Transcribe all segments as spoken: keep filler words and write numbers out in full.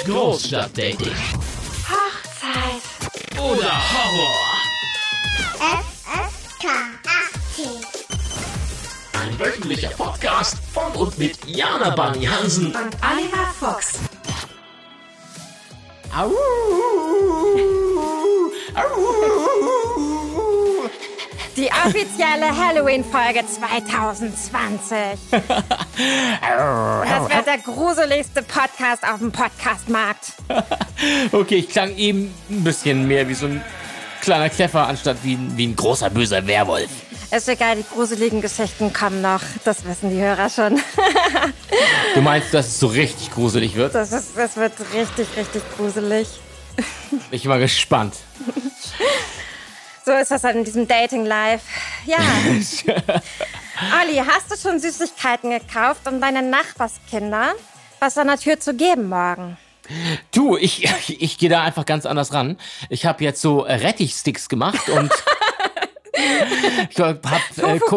Großstadtdating. Hochzeit. Oder Horror. F S K achtzig. Ein wöchentlicher Podcast von und mit Jana Bunny Hansen Und Oliver Fuchs. Au, au. Die offizielle Halloween-Folge zwanzig zwanzig. Das wird der gruseligste Podcast auf dem Podcastmarkt. Okay, ich klang eben ein bisschen mehr wie so ein kleiner Kleffer, anstatt wie, wie ein großer, böser Werwolf. Ist egal, die gruseligen Geschichten kommen noch. Das wissen die Hörer schon. Du meinst, dass es so richtig gruselig wird? Das, ist, das wird richtig, richtig gruselig. Ich bin mal gespannt. So ist das dann in diesem Dating-Life. Ja. Olli, hast du schon Süßigkeiten gekauft, um deinen Nachbarskinder was an der Tür zu geben morgen? Du, ich, ich, ich gehe da einfach ganz anders ran. Ich habe jetzt so äh, Rettichsticks gemacht und ich hab äh, Ko-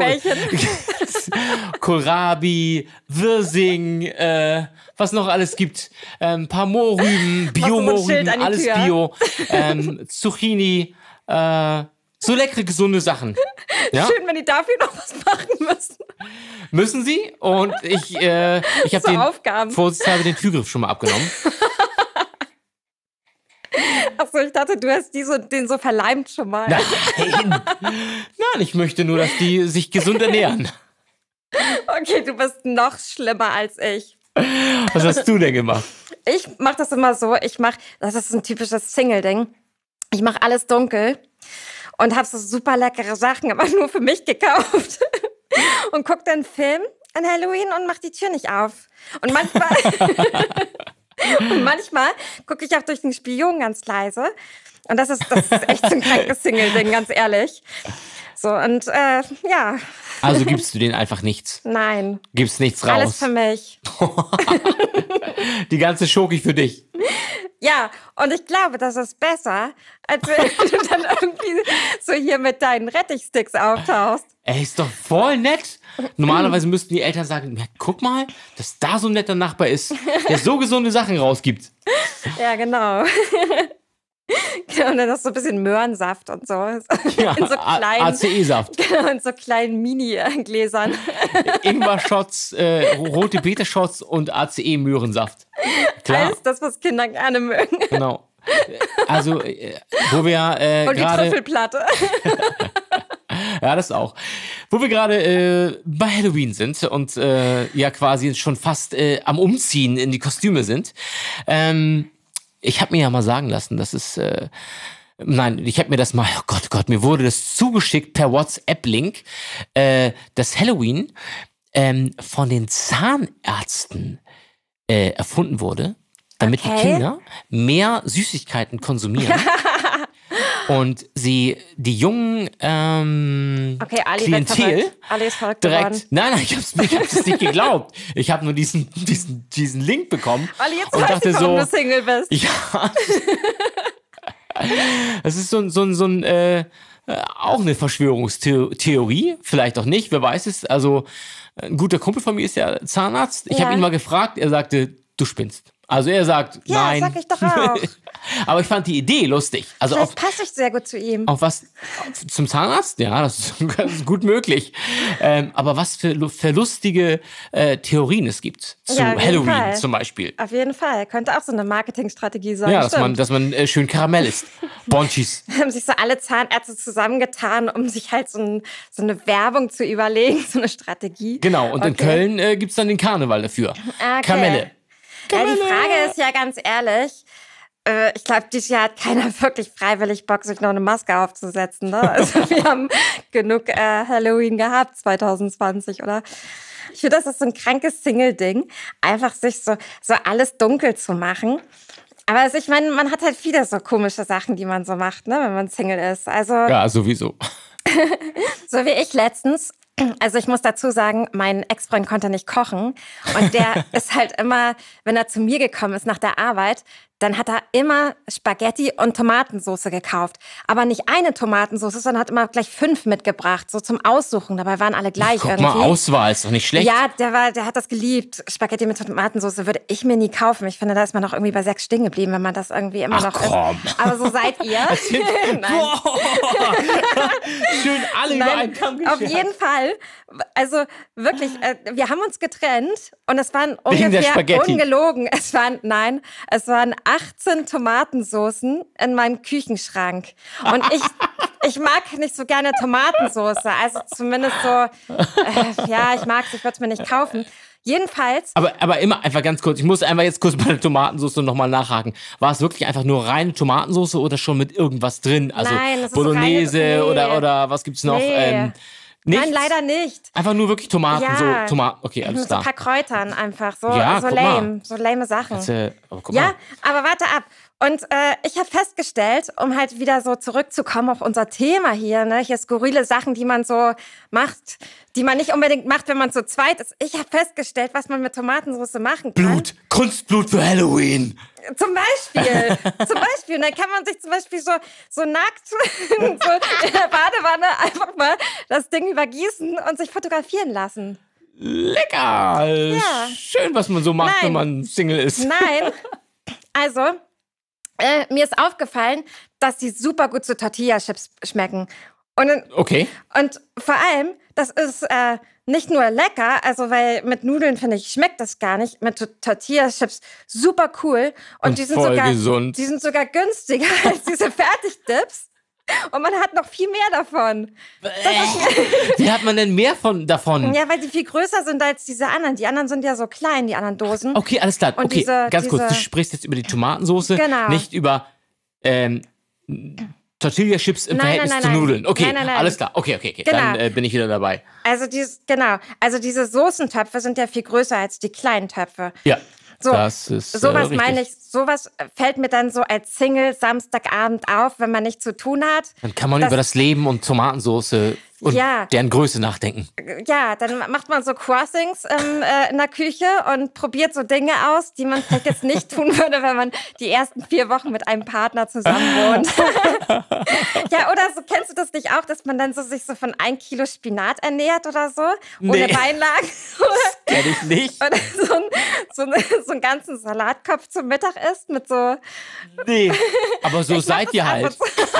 Kohlrabi, Wirsing, äh, was noch alles gibt. Ein ähm, paar Mohrrüben, Bio-Mohrrüben, alles Tür. Bio, ähm, Zucchini, äh, so leckere, gesunde Sachen. Ja? Schön, wenn die dafür noch was machen müssen. Müssen sie? Und ich, äh, ich habe So den Aufgaben. vorsichtshalber den Türgriff schon mal abgenommen. Achso, ich dachte, du hast die so, den so verleimt schon mal. Nein, nein, ich möchte nur, dass die sich gesund ernähren. Okay, du bist noch schlimmer als ich. Was hast du denn gemacht? Ich mache das immer so, ich mache, das ist ein typisches Single-Ding, ich mache alles dunkel und habe so super leckere Sachen, aber nur für mich gekauft. Und guck dann einen Film an Halloween und mach die Tür nicht auf. Und manchmal... Und manchmal gucke ich auch durch den Spion ganz leise. Und das ist, das ist echt so ein krankes Single-Ding, ganz ehrlich. So, und äh, ja. Also gibst du denen einfach nichts? Nein. Gibst nichts raus? Alles für mich. Die ganze Schoki für dich. Ja, und ich glaube, das ist besser, als wenn du dann irgendwie so hier mit deinen Rettichsticks auftauchst. Ey, ist doch voll nett. Normalerweise müssten die Eltern sagen, ja, guck mal, dass da so ein netter Nachbar ist, der so gesunde Sachen rausgibt. Ja, genau. Genau, und dann hast du so ein bisschen Möhrensaft und so. Ja, in so kleinen, A C E-Saft. Genau, in so kleinen Mini-Gläsern. Ingwer-Shots, äh, rote Beete-Shots und A C E-Möhrensaft. Klar. Alles das, was Kinder gerne mögen. Genau. Also, äh, wo wir äh, Und die gerade... Trüffelplatte. Ja, das auch. Wo wir gerade äh, bei Halloween sind und äh, ja quasi schon fast äh, am Umziehen in die Kostüme sind. Ähm, ich habe mir ja mal sagen lassen, dass es... Äh, nein, ich habe mir das mal... Oh Gott, oh Gott, mir wurde das zugeschickt per WhatsApp-Link, äh, dass Halloween ähm, von den Zahnärzten äh, erfunden wurde, damit Okay. die Kinder mehr Süßigkeiten konsumieren. Und sie die jungen ähm, Okay, Ali Klientel wird verrückt. Ali ist verrückt direkt. geworden. Nein, nein, ich hab's, ich hab's nicht geglaubt. Ich habe nur diesen, diesen, diesen Link bekommen. Ali, jetzt und weiß dachte ich, warum so, du Single bist. ja. Das ist so, ein- so, ein- so ein äh, auch eine Verschwörungstheorie, vielleicht auch nicht, wer weiß es. Also ein guter Kumpel von mir ist ja Zahnarzt. Ich Ja. habe ihn mal gefragt, er sagte, du spinnst. Also er sagt, Ja, nein. sag ich doch auch. Aber ich fand die Idee lustig. Also auf, Vielleicht passe ich sehr gut zu ihm. auf was? Auf, zum Zahnarzt? Ja, das ist, das ist gut möglich. Ähm, aber was für, lu- für lustige äh, Theorien es gibt zu Ja, auf jeden Halloween Fall. zum Beispiel. Auf jeden Fall. Könnte auch so eine Marketingstrategie sein. Ja, dass man, Stimmt. dass man äh, schön Karamell isst. Bonchis. Haben sich so alle Zahnärzte zusammengetan, um sich halt so, ein, so eine Werbung zu überlegen, so eine Strategie. Genau, und in Okay. Köln äh, gibt's dann den Karneval dafür. Okay. Kamelle. Ja, die Frage ist ja ganz ehrlich, äh, ich glaube, dieses Jahr hat keiner wirklich freiwillig Bock, sich noch eine Maske aufzusetzen. Ne? Also wir haben genug äh, Halloween gehabt zwanzig zwanzig, oder? Ich finde, das ist so ein krankes Single-Ding, einfach sich so, so alles dunkel zu machen. Aber also ich meine, man hat halt viele so komische Sachen, die man so macht, ne, wenn man Single ist. Also Ja, sowieso. so wie ich letztens. Also ich muss dazu sagen, mein Ex-Freund konnte nicht kochen und der ist halt immer, wenn er zu mir gekommen ist nach der Arbeit, dann hat er immer Spaghetti und Tomatensauce gekauft. Aber nicht eine Tomatensauce, sondern hat immer gleich fünf mitgebracht, so zum Aussuchen. Dabei waren alle gleich Guck irgendwie. mal, Auswahl ist doch nicht schlecht. Ja, der, war, der hat das geliebt. Spaghetti mit Tomatensauce würde ich mir nie kaufen. Ich finde, da ist man noch irgendwie bei sechs stehen geblieben, wenn man das irgendwie immer Ach, noch komm. isst. Aber so seid ihr. Nein. Schön alle über Nein, einen Kamm auf geschert. jeden Fall. Also wirklich, äh, wir haben uns getrennt und es waren Wegen der ungefähr Spaghetti. ungelogen. Es waren, nein, es waren achtzehn Tomatensoßen in meinem Küchenschrank. Und ich, ich mag nicht so gerne Tomatensauce. Also zumindest so, äh, ja, ich mag es, ich würde es mir nicht kaufen. Jedenfalls. Aber, aber immer einfach ganz kurz, ich muss einfach jetzt kurz bei der Tomatensauce nochmal nachhaken. War es wirklich einfach nur reine Tomatensauce oder schon mit irgendwas drin? Also Nein, es ist Bolognese reine- nee. oder, oder was gibt's noch? Nee. Ähm, nichts? Nein, leider nicht. Einfach nur wirklich Tomaten, Ja. so Tomaten. Okay, alles Mit so ein klar. paar Kräutern einfach. So, Ja, so guck mal. lame. So lame Sachen. Jetzt, äh, aber guck Ja, mal. aber warte ab. Und äh, ich habe festgestellt, um halt wieder so zurückzukommen auf unser Thema hier, ne, hier skurrile Sachen, die man so macht, die man nicht unbedingt macht, wenn man zu zweit ist. Ich habe festgestellt, was man mit Tomatensauce machen kann. Blut, Kunstblut für Halloween. Zum Beispiel, zum Beispiel. Und dann kann man sich zum Beispiel so, so nackt so in der Badewanne einfach mal das Ding übergießen und sich fotografieren lassen. Lecker. Ja. Schön, was man so macht, Nein. wenn man Single ist. Nein, also äh, mir ist aufgefallen, dass die super gut zu Tortilla-Chips schmecken. Und, Okay. und vor allem, das ist äh, nicht nur lecker, also weil mit Nudeln, finde ich, schmeckt das gar nicht. Mit T- Tortilla-Chips super cool. Und, Und die sind voll sogar, gesund. Die sind sogar günstiger als diese Fertigdips. Und man hat noch viel mehr davon. Wie hat man denn mehr von davon? Ja, weil die viel größer sind als diese anderen. Die anderen sind ja so klein, die anderen Dosen. Okay, alles klar. Und Okay, diese- ganz kurz, diese- du sprichst jetzt über die Tomatensauce, Genau. nicht über ähm, Tortilla-Chips im Nein, Verhältnis nein, zu nein, Nudeln. Okay, nein, nein, nein. alles klar. Okay, okay, okay. Genau. Dann äh, bin ich wieder dabei. Also dies, genau. Also diese Soßentöpfe sind ja viel größer als die kleinen Töpfe. Ja, So, das ist äh, sowas richtig. meine ich, sowas fällt mir dann so als Single Samstagabend auf, wenn man nichts zu tun hat. Dann kann man Das- über das Leben und Tomatensauce und Ja. deren Größe nachdenken. Ja, dann macht man so Crossings ähm, äh, in der Küche und probiert so Dinge aus, die man vielleicht jetzt nicht tun würde, wenn man die ersten vier Wochen mit einem Partner zusammen wohnt. Ja, oder so, kennst du das nicht auch, dass man dann so sich so von ein Kilo Spinat ernährt oder so? Ohne Nee. Beilagen? Kenn ich nicht. Oder so, ein, so, ein, so einen ganzen Salatkopf zum Mittag isst mit so... Nee. Aber so seid ihr halt.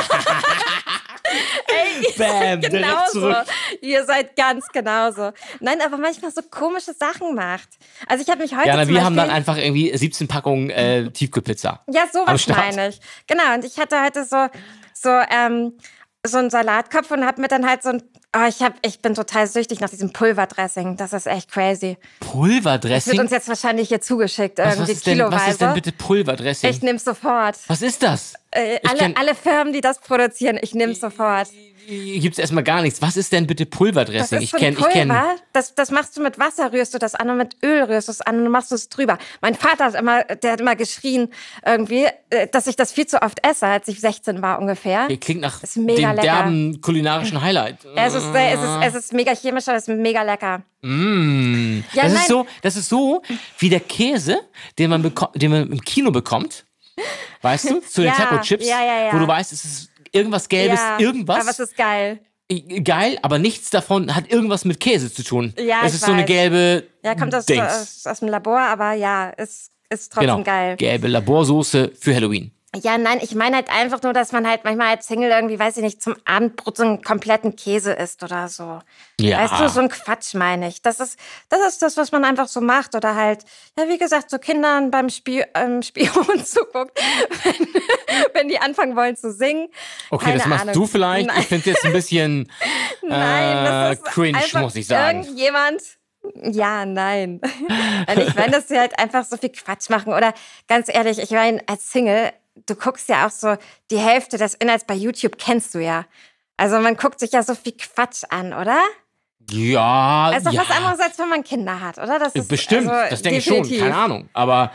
Ey, Bam, direkt genauso. zurück. Ihr seid ganz genauso. Nein, aber manchmal so komische Sachen macht. Also ich habe mich heute Ja, na, zum wir haben dann Beispiel- einfach irgendwie siebzehn Packungen äh, Tiefkühlpizza. Ja, am sowas Start. meine ich. Genau, und ich hatte heute so, so, ähm, so einen Salatkopf und habe mir dann halt so ein... Oh, ich, hab, ich bin total süchtig nach diesem Pulverdressing. Das ist echt crazy. Das wird Pulverdressing? uns jetzt wahrscheinlich hier zugeschickt, Was, was, irgendwie ist denn, kiloweise. was ist denn bitte Pulverdressing? Ich nehm's sofort. Was ist das? Äh, Ich alle, kenn- alle Firmen, die das produzieren, ich nehm's sofort. Hier gibt's erstmal gar nichts. Was ist denn bitte Das Pulverdressing? ist Ich so ein kenne, ich Pulver, kenne. das, das machst du mit Wasser, rührst du das an und mit Öl rührst du es an und machst du es drüber. Mein Vater hat immer, der hat immer geschrien irgendwie, äh, dass ich das viel zu oft esse, als ich sechzehn war ungefähr. Hier klingt nach ist mega dem lecker. derben kulinarischen Highlight. Es ist, äh, es, ist, es ist mega chemisch, aber es ist mega lecker. Mm. Ja, das, nein. ist so, das ist so wie der Käse, den man, beko- den man im Kino bekommt. Weißt du? Zu den Ja, Taco-Chips. ja, ja, ja. Wo du weißt, es ist irgendwas Gelbes, Ja, irgendwas. aber es ist geil. Geil, aber nichts davon hat irgendwas mit Käse zu tun. Ja, es ich ist so eine weiß. gelbe Ja, kommt aus, Dings. aus, aus dem Labor, aber ja, ist, ist trotzdem Genau, geil. gelbe Laborsoße für Halloween. Ja, nein, ich meine halt einfach nur, dass man halt manchmal als Single irgendwie, weiß ich nicht, zum Abendbrot so einen kompletten Käse isst oder so. Ja. Weißt du, so ein Quatsch meine ich. Das ist, das ist das, was man einfach so macht. Oder halt, ja, wie gesagt, so Kindern beim Spie ähm, Spion zuguckt, wenn, wenn die anfangen wollen zu singen. Okay, Keine das machst Ahnung. du vielleicht. Nein. Ich finde es jetzt ein bisschen Nein, das äh, ist cringe, einfach muss ich sagen. Irgendjemand. Ja, nein. Und ich meine, dass sie halt einfach so viel Quatsch machen. Oder ganz ehrlich, ich meine, als Single, du guckst ja auch so, die Hälfte des Inhalts bei YouTube kennst du ja. Also man guckt sich ja so viel Quatsch an, oder? Ja, Das ist doch ja. was anderes, als wenn man Kinder hat, oder? Das ist, Bestimmt, also, das denke ich schon, definitiv. keine Ahnung. Aber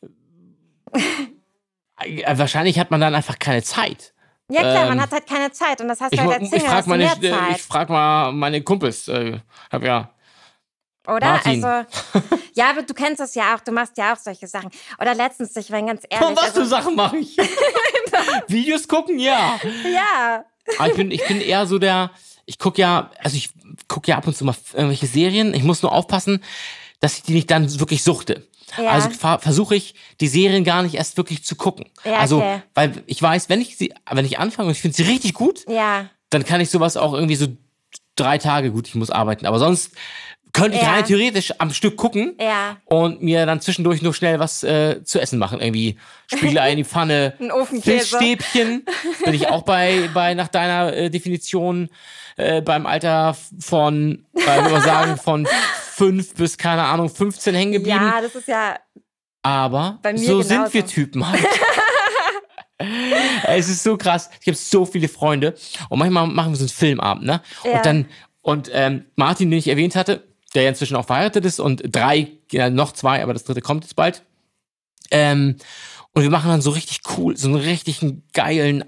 äh, wahrscheinlich hat man dann einfach keine Zeit. Ja klar, Ähm, man hat halt keine Zeit. Und das hast Ich, du mu- halt als ich Single, frage hast du meine, mehr äh, Zeit. ich frag mal meine Kumpels. Äh, hab ja Oder? Martin. Also, ja, aber du kennst das ja auch, du machst ja auch solche Sachen. Oder letztens, ich war ganz ehrlich. Und was also, für Sachen mache ich? Videos gucken, ja. Ja. Aber ich bin, ich bin eher so der, ich gucke ja, also ich gucke ja ab und zu mal irgendwelche Serien. Ich muss nur aufpassen, dass ich die nicht dann wirklich suchte. Ja. Also ver- versuche ich, die Serien gar nicht erst wirklich zu gucken. Ja, also, okay. weil ich weiß, wenn ich sie, wenn ich anfange und ich finde sie richtig gut, Ja. dann kann ich sowas auch irgendwie so drei Tage, gut, ich muss arbeiten, aber sonst könnte ich Ja. rein theoretisch am Stück gucken Ja. und mir dann zwischendurch nur schnell was äh, zu essen machen. Irgendwie Spiegelei in die Pfanne, Ein Ofenkäse. Fischstäbchen. Bin ich auch bei, bei nach deiner äh, Definition äh, beim Alter von, äh, würde man sagen, von fünf bis, keine Ahnung, fünfzehn hängen geblieben. Ja, das ist ja. Aber Bei mir so genauso. sind wir Typen halt. Es ist so krass. Ich habe so viele Freunde und manchmal machen wir so einen Filmabend, ne? Ja. Und dann und ähm, Martin, den ich erwähnt hatte, der ja inzwischen auch verheiratet ist und drei, ja, noch zwei, aber das dritte kommt jetzt bald. Ähm, und wir machen dann so richtig cool, so einen richtigen geilen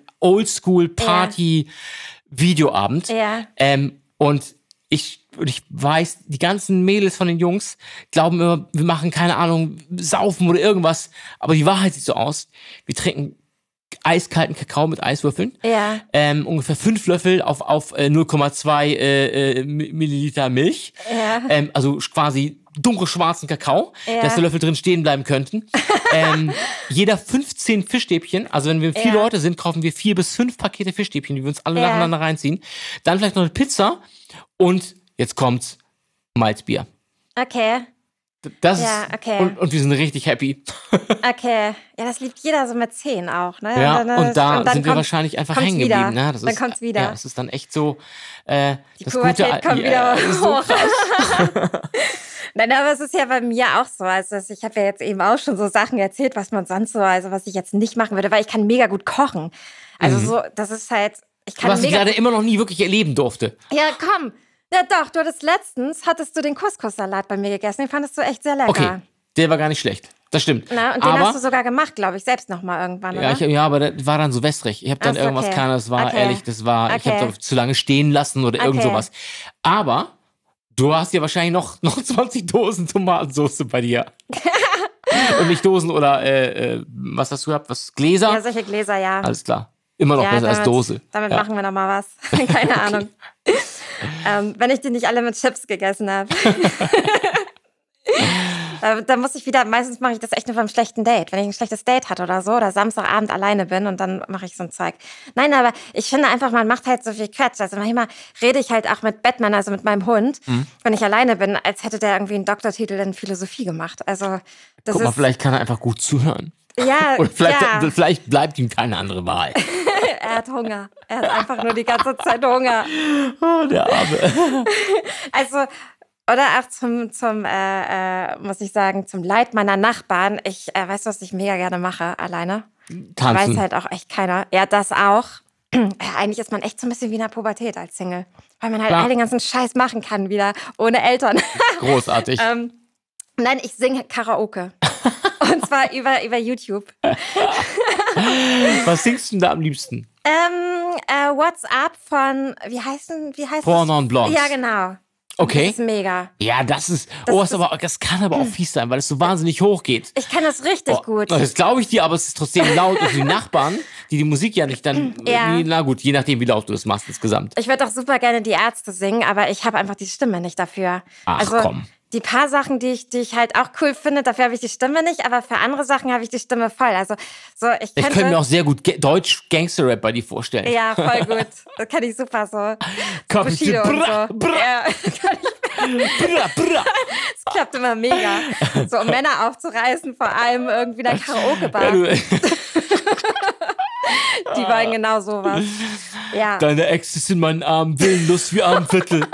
Oldschool-Party-Videoabend. Ja. Ähm, und ich, und ich weiß, die ganzen Mädels von den Jungs glauben immer, wir machen, keine Ahnung, saufen oder irgendwas. Aber die Wahrheit sieht so aus, wir trinken eiskalten Kakao mit Eiswürfeln. Ja. Ähm, ungefähr fünf Löffel auf, auf äh, null Komma zwei äh, äh, Milliliter Milch. Ja. Ähm, also quasi dunkelschwarzen Kakao, Ja. dass die Löffel drin stehen bleiben könnten. ähm, jeder fünfzehn Fischstäbchen, also wenn wir vier Ja. Leute sind, kaufen wir vier bis fünf Pakete Fischstäbchen, die wir uns alle Ja. nacheinander reinziehen. Dann vielleicht noch eine Pizza und jetzt kommt's, Malzbier. Okay. Das Ja, ist, okay. und, und wir sind richtig happy. Okay. Ja, das liebt jeder so mit zehn auch, ne? Ja, dann, und da und dann sind wir kommt- wahrscheinlich einfach kommt's hängen wieder. geblieben. Ne? Das Dann ist, kommt's wieder. Ja, es ist dann echt so, äh, Die das Pubertät gute, kommt ja, wieder ist so hoch. krass. Nein, aber es ist ja bei mir auch so. Also ich habe ja jetzt eben auch schon so Sachen erzählt, was man sonst so, also was ich jetzt nicht machen würde, weil ich kann mega gut kochen. Also so, das ist halt, ich kann Was ich mega leider immer noch nie wirklich erleben durfte. Ja, komm. Ja doch, du hattest letztens, hattest du den Couscous-Salat bei mir gegessen. Den fandest du echt sehr lecker. Okay, der war gar nicht schlecht. Das stimmt. Na, und den aber, hast du sogar gemacht, glaube ich, selbst nochmal irgendwann, oder? ja, ich, ja, aber das war dann so wässrig. Ich habe dann Ach so, irgendwas, okay. keine Ahnung, das war Okay. ehrlich, das war, ich Okay. habe zu lange stehen lassen oder irgend Okay. sowas. Aber du hast ja wahrscheinlich noch, noch zwanzig Dosen Tomatensauce bei dir. Und nicht Dosen oder, äh, äh, was hast du gehabt? Was, Gläser? Ja, solche Gläser, ja. Alles klar. Immer noch ja, besser als damit, Dose. Damit ja. machen wir nochmal was. Keine Ahnung. ähm, wenn ich die nicht alle mit Chips gegessen habe. Da, da muss ich wieder, meistens mache ich das echt nur beim schlechten Date. Wenn ich ein schlechtes Date hatte oder so, oder Samstagabend alleine bin und dann mache ich so ein Zeug. Nein, aber ich finde einfach, man macht halt so viel Quatsch. Also manchmal rede ich halt auch mit Batman, also mit meinem Hund, Mhm. wenn ich alleine bin, als hätte der irgendwie einen Doktortitel in Philosophie gemacht. Also das Guck mal, ist, vielleicht kann er einfach gut zuhören. ja, Oder vielleicht, ja, vielleicht bleibt ihm keine andere Wahl. er hat Hunger. Er hat einfach nur die ganze Zeit Hunger. Oh, der Arme. Also, oder auch zum, zum äh, äh, muss ich sagen, zum Leid meiner Nachbarn. Ich äh, weiß, was ich mega gerne mache, alleine. Tanzen. Weiß halt auch echt keiner. Ja, das auch. Ja, eigentlich ist man echt so ein bisschen wie in der Pubertät als Single. Weil man halt Klar. all den ganzen Scheiß machen kann wieder, ohne Eltern. Großartig. ähm, nein, ich singe Karaoke. Und zwar über, über YouTube. Was singst du denn da am liebsten? Ähm, äh, What's Up von, wie heißt denn, wie heißt Four das? Non Blondes. Ja, genau. Okay. Das ist mega. Ja, das ist. Das oh, ist ist- aber, das kann aber auch fies sein, weil es so wahnsinnig hoch geht. Ich kann das richtig Oh, gut. Das glaube ich dir, aber es ist trotzdem laut. Und die Nachbarn, die die Musik ja nicht dann. Ja. irgendwie- Na gut, je nachdem, wie laut du das machst insgesamt. Ich würde auch super gerne die Ärzte singen, aber ich habe einfach die Stimme nicht dafür. Ach, also komm. die paar Sachen, die ich, die ich halt auch cool finde, dafür habe ich die Stimme nicht, aber für andere Sachen habe ich die Stimme voll. Also so, ich Ich könnte. könnte mir auch sehr gut Ge Deutsch Gangster-Rap bei dir vorstellen. ja, voll gut. Das kann ich super so. Komm, Bushido und brr, so. brr, Ja, kann ich, brr, brr. das klappt immer mega. So, um Männer aufzureißen, vor allem irgendwie in der Karaoke-Bar. Ja, du, Die wollen genau sowas. Ja. deine Ex ist in meinen Armen, willenlos wie Armviertel.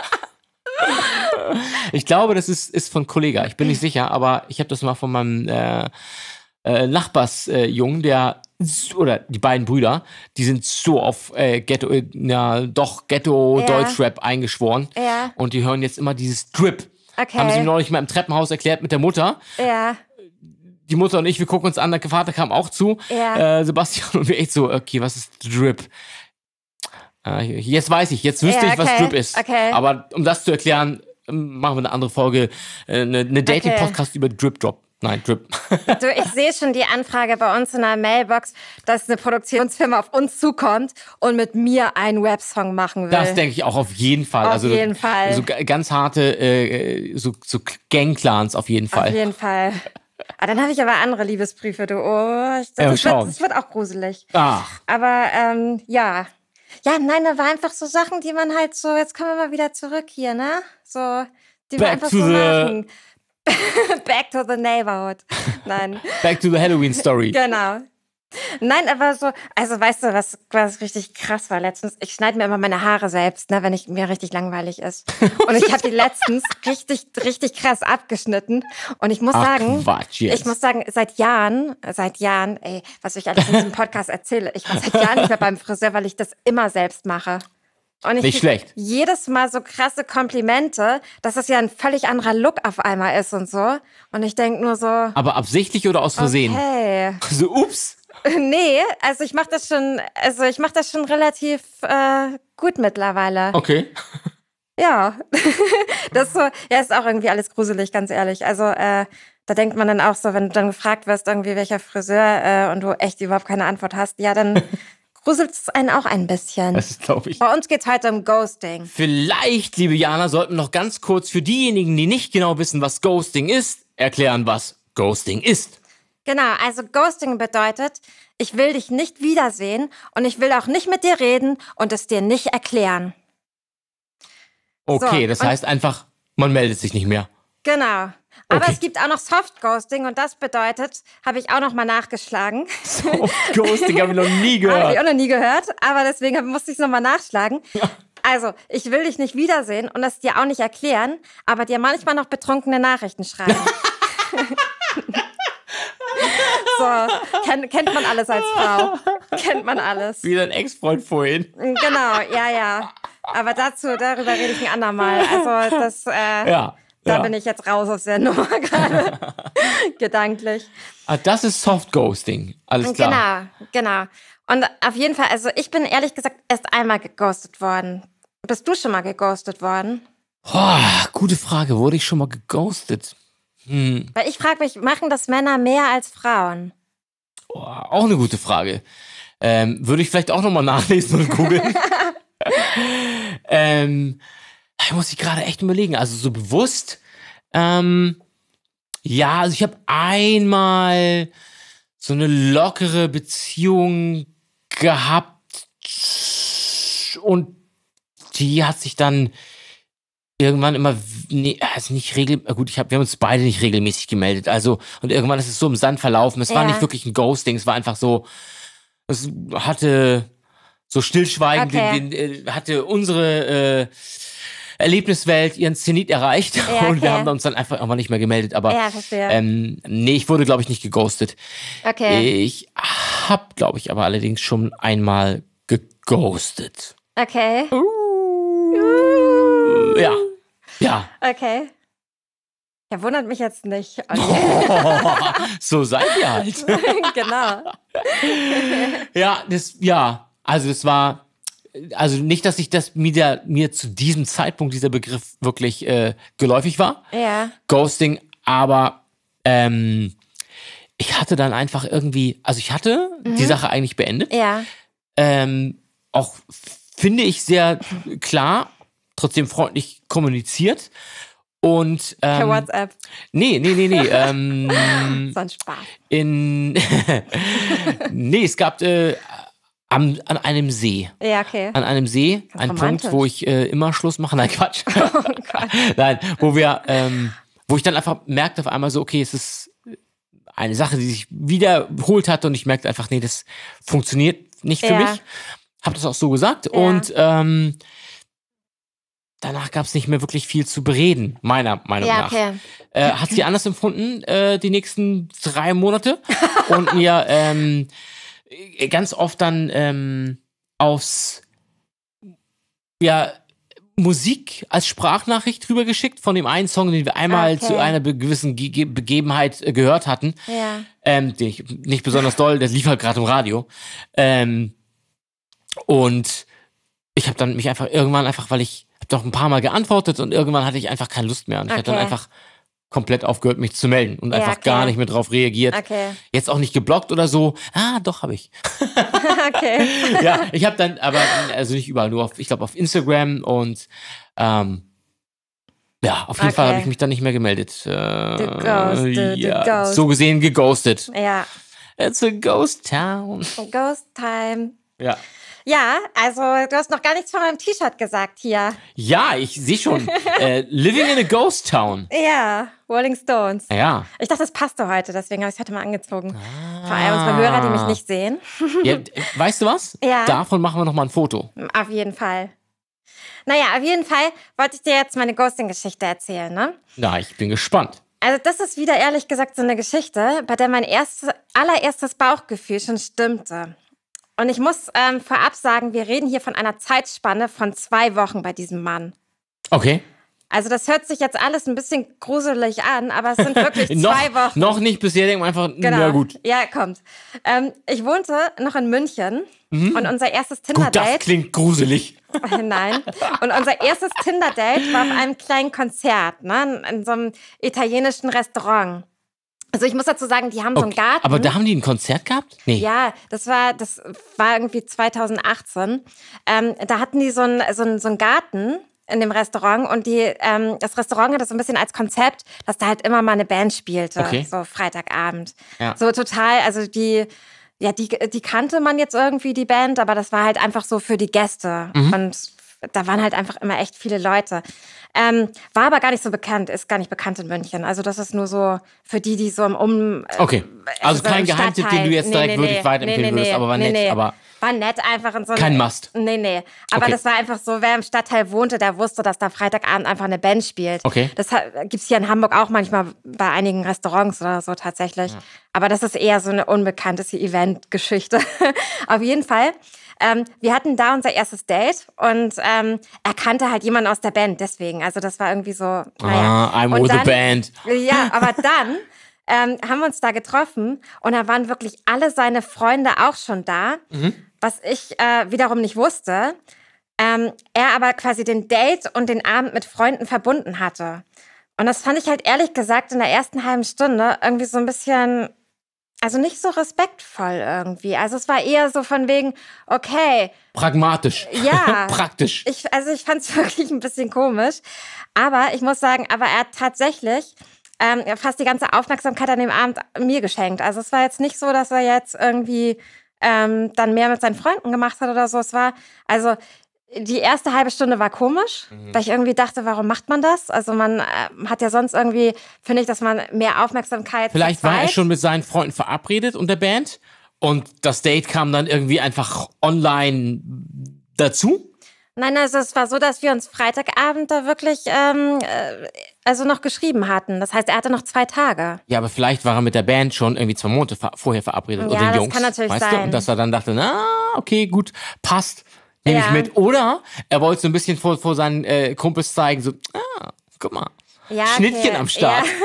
Ich glaube, das ist, ist von Kollega. Ich bin nicht sicher, aber ich habe das mal von meinem äh, äh, Nachbarsjungen, äh, Jungen, der s- oder die beiden Brüder, die sind so auf äh, Ghetto, äh, na, doch Ghetto Ja. Deutschrap eingeschworen. Ja. Und die hören jetzt immer dieses Drip. Okay. Haben sie mir neulich mal im Treppenhaus erklärt mit der Mutter. Ja. Die Mutter und ich, wir gucken uns an, der Vater kam auch zu. Ja. Äh, Sebastian und wir echt so, okay, was ist Drip? Äh, jetzt weiß ich, jetzt wüsste Ja, ich, was okay, Drip ist. okay. Aber um das zu erklären, ähm, machen wir eine andere Folge, äh, eine, eine Dating-Podcast über Drip Drop. Nein, Drip. Du, ich sehe schon die Anfrage bei uns in der Mailbox, dass eine Produktionsfirma auf uns zukommt und mit mir einen Rap-Song machen will. Das denke ich auch auf jeden Fall. Auf also, jeden Fall. So g- ganz harte äh, so, so Gang-Clans auf jeden Fall. Auf jeden Fall. Ah, dann habe ich aber andere Liebesbriefe, du. Oh, ich, das, Ja, das, schauen. wird, das wird auch gruselig. Ach, Aber ähm, ja. Ja, nein, da war einfach so Sachen, die man halt so, jetzt kommen wir mal wieder zurück hier, ne? So, die wir Back einfach to so the- machen. Back to the neighborhood. Nein. back to the Halloween Story. Genau. Nein, aber so, also weißt du, was, was richtig krass war letztens? Ich schneide mir immer meine Haare selbst, ne, wenn ich mir richtig langweilig ist. Und ich habe die letztens richtig, richtig krass abgeschnitten. Und ich muss Ach, sagen, Quatsch jetzt. ich muss sagen, seit Jahren, seit Jahren, ey, was ich alles in diesem Podcast erzähle, ich war seit Jahren nicht mehr beim Friseur, weil ich das immer selbst mache. Und ich Nicht krieg schlecht. jedes Mal so krasse Komplimente, dass es ja ein völlig anderer Look auf einmal ist und so. Und ich denk nur so, Aber absichtlich oder aus Versehen? okay. So, ups. Nee, also ich mache das schon, also ich mache das schon relativ äh, gut mittlerweile. Okay. Ja, das ist so, ja, ist auch irgendwie alles gruselig, ganz ehrlich. Also äh, da denkt man dann auch so, wenn du dann gefragt wirst, irgendwie welcher Friseur äh, und du echt überhaupt keine Antwort hast, ja, dann gruselt es einen auch ein bisschen. Das glaube ich. Bei uns geht's heute um Ghosting. Vielleicht, liebe Jana, sollten wir noch ganz kurz für diejenigen, die nicht genau wissen, was Ghosting ist, erklären, was Ghosting ist. Genau, also Ghosting bedeutet, ich will dich nicht wiedersehen und ich will auch nicht mit dir reden und es dir nicht erklären. Okay, So, das und- heißt einfach, man meldet sich nicht mehr. Genau. Aber Okay. es gibt auch noch Soft Ghosting und das bedeutet, habe ich auch noch mal nachgeschlagen. Soft Ghosting habe ich noch nie Habe ich gehört. auch noch nie gehört, aber deswegen musste ich es nochmal nachschlagen. Also, ich will dich nicht wiedersehen und das dir auch nicht erklären, aber dir manchmal noch betrunkene Nachrichten schreiben. So, kennt, kennt man alles als Frau. Kennt man alles. Wie dein Ex-Freund vorhin. Genau, ja, ja. Aber dazu, darüber rede ich ein andermal. Also, das, äh, Ja. da ja. bin ich jetzt raus aus der Nummer gerade. Gedanklich. Ah, das ist Soft Ghosting. Alles klar. Genau, genau. Und auf jeden Fall, also ich bin ehrlich gesagt erst einmal geghostet worden. Bist du schon mal geghostet worden? Oh, gute Frage. Wurde ich schon mal geghostet? Hm. Weil ich frage mich, machen das Männer mehr als Frauen? Oh, auch eine gute Frage. Ähm, würde ich vielleicht auch nochmal nachlesen und googeln. ähm, da muss ich gerade echt überlegen. Also so bewusst. Ähm, ja, also ich habe einmal so eine lockere Beziehung gehabt und die hat sich dann irgendwann immer, nee, also nicht regel, gut, ich hab, wir haben uns beide nicht regelmäßig gemeldet, also, und irgendwann ist es so im Sand verlaufen, es war Ja. nicht wirklich ein Ghosting, es war einfach so, es hatte so stillschweigend, Okay. den, den, äh, hatte unsere äh, Erlebniswelt ihren Zenit erreicht Ja, und wir okay. haben uns dann einfach irgendwann nicht mehr gemeldet, aber Ja, verstehe. ähm, nee, ich wurde, glaube ich, nicht geghostet. Okay, Ich hab, glaube ich, aber allerdings schon einmal geghostet. okay, Ja, ja. okay. Ja, wundert mich jetzt nicht. So seid ihr halt. Genau. Ja, das, ja, also das war, also nicht, dass ich das mir, der, mir zu diesem Zeitpunkt dieser Begriff wirklich äh, geläufig war. Ja, Ghosting, aber ähm, ich hatte dann einfach irgendwie, also ich hatte die Sache eigentlich beendet. ja, Ähm, auch finde ich sehr klar, trotzdem freundlich kommuniziert. Und per ähm, WhatsApp. nee, nee, nee, nee. ähm, So ein Spaß. in nee, es gab äh, am, an einem See. Ja, okay. An einem See, Ganz ein romantisch. Punkt, wo ich äh, immer Schluss mache. Nein, Quatsch. Oh Gott. Nein, wo wir, ähm, wo ich dann einfach merkte auf einmal so, okay, es ist eine Sache, die sich wiederholt hatte und ich merkte einfach, nee, das funktioniert nicht für Ja. mich. Hab das auch so gesagt Ja. und ähm, danach gab es nicht mehr wirklich viel zu bereden, meiner Meinung Ja, nach. okay. Äh, hat sie anders empfunden, äh, die nächsten drei Monate und mir ähm, ganz oft dann ähm, aufs ja, Musik als Sprachnachricht rübergeschickt von dem einen Song, den wir einmal Okay. zu einer be- gewissen Ge Ge Begebenheit äh, gehört hatten. Ja. Ähm, den ich nicht besonders doll, das lief halt gerade im Radio. Ähm, und ich habe dann mich einfach irgendwann einfach, weil ich doch ein paar Mal geantwortet und irgendwann hatte ich einfach keine Lust mehr. Und ich okay. habe dann einfach komplett aufgehört, mich zu melden und ja, einfach okay. gar nicht mehr drauf reagiert. Okay. Jetzt auch nicht geblockt oder so. Ah, doch, habe ich. Okay. Ja, ich habe dann, aber also nicht überall, nur auf, ich glaube auf Instagram und ähm, ja, auf jeden okay. Fall habe ich mich dann nicht mehr gemeldet. Äh, Ghost, du, ja, du Ghost. So gesehen geghostet. Ja. It's a ghost town. Ghost time. Ja. Ja, also du hast noch gar nichts von meinem T-Shirt gesagt hier. Ja, ich sehe schon. äh, living in a ghost town. Ja, Rolling Stones. Ja. Ich dachte, das passte heute, deswegen habe ich es heute mal angezogen. Ah. Vor allem unsere Hörer, die mich nicht sehen. Ja, weißt du was? Ja. Davon machen wir noch mal ein Foto. Auf jeden Fall. Naja, auf jeden Fall wollte ich dir jetzt meine Ghosting-Geschichte erzählen, ne? Na, ich bin gespannt. Also das ist wieder ehrlich gesagt so eine Geschichte, bei der mein erstes, allererstes Bauchgefühl schon stimmte. Und ich muss ähm, vorab sagen, wir reden hier von einer Zeitspanne von zwei Wochen bei diesem Mann. Okay. Also das hört sich jetzt alles ein bisschen gruselig an, aber es sind wirklich noch, zwei Wochen. Noch nicht, bisher denken wir einfach, genau. Na gut. Ja, kommt. Ähm, ich wohnte noch in München mhm. und unser erstes Tinder-Date... Gut, das klingt gruselig. Nein. Und unser erstes Tinder-Date war auf einem kleinen Konzert, ne, in so einem italienischen Restaurant. Also ich muss dazu sagen, die haben okay. so einen Garten. Aber da haben die ein Konzert gehabt? Nee. Ja, das war, das war irgendwie zweitausendachtzehn. Ähm, da hatten die so einen, so einen, so einen Garten in dem Restaurant und die, ähm, das Restaurant hatte so ein bisschen als Konzept, dass da halt immer mal eine Band spielte, okay. so Freitagabend. Ja. So total, also die, ja, die, die kannte man jetzt irgendwie, die Band, aber das war halt einfach so für die Gäste. Mhm. Und da waren halt einfach immer echt viele Leute. Ähm, war aber gar nicht so bekannt, ist gar nicht bekannt in München. Also das ist nur so für die, die so im Um... Okay, also kein so Geheimtipp, den du jetzt direkt nee, nee, wirklich weiterempfehlen nee, nee, würdest, aber war nee, nett. Nee. Aber war nett einfach in so einem... Kein Must. Nee, nee. Aber okay. das war einfach so, wer im Stadtteil wohnte, der wusste, dass da Freitagabend einfach eine Band spielt. Okay. Das gibt's hier in Hamburg auch manchmal bei einigen Restaurants oder so tatsächlich. Ja. Aber das ist eher so eine unbekannte Event-Geschichte. Auf jeden Fall. Ähm, wir hatten da unser erstes Date und ähm, er kannte halt jemanden aus der Band, deswegen. Also das war irgendwie so, naja. Ah, I'm und with dann, the band. Ja, aber dann ähm, haben wir uns da getroffen und da waren wirklich alle seine Freunde auch schon da, mhm. was ich äh, wiederum nicht wusste. Ähm, er aber quasi den Date und den Abend mit Freunden verbunden hatte. Und das fand ich halt ehrlich gesagt in der ersten halben Stunde irgendwie so ein bisschen... Also nicht so respektvoll irgendwie. Also es war eher so von wegen, okay. Pragmatisch. Ja. Praktisch. Ich, also ich fand es wirklich ein bisschen komisch. Aber ich muss sagen, aber er hat tatsächlich ähm, fast die ganze Aufmerksamkeit an dem Abend mir geschenkt. Also es war jetzt nicht so, dass er jetzt irgendwie ähm, dann mehr mit seinen Freunden gemacht hat oder so. Es war, also... Die erste halbe Stunde war komisch, mhm. weil ich irgendwie dachte, warum macht man das? Also man äh, hat ja sonst irgendwie, finde ich, dass man mehr Aufmerksamkeit Vielleicht zeigt. war er schon mit seinen Freunden verabredet und der Band und das Date kam dann irgendwie einfach online dazu? Nein, also es war so, dass wir uns Freitagabend da wirklich ähm, äh, also noch geschrieben hatten. Das heißt, er hatte noch zwei Tage. Ja, aber vielleicht war er mit der Band schon irgendwie zwei Monate ver- vorher verabredet ja, oder den das Jungs. Kann natürlich weißt sein. Du? Und dass er dann dachte, na, okay, gut, passt. Nehme ja. ich mit. Oder er wollte so ein bisschen vor, vor seinen äh, Kumpels zeigen, so, ah, guck mal, ja, Schnittchen okay. am Start. Ja.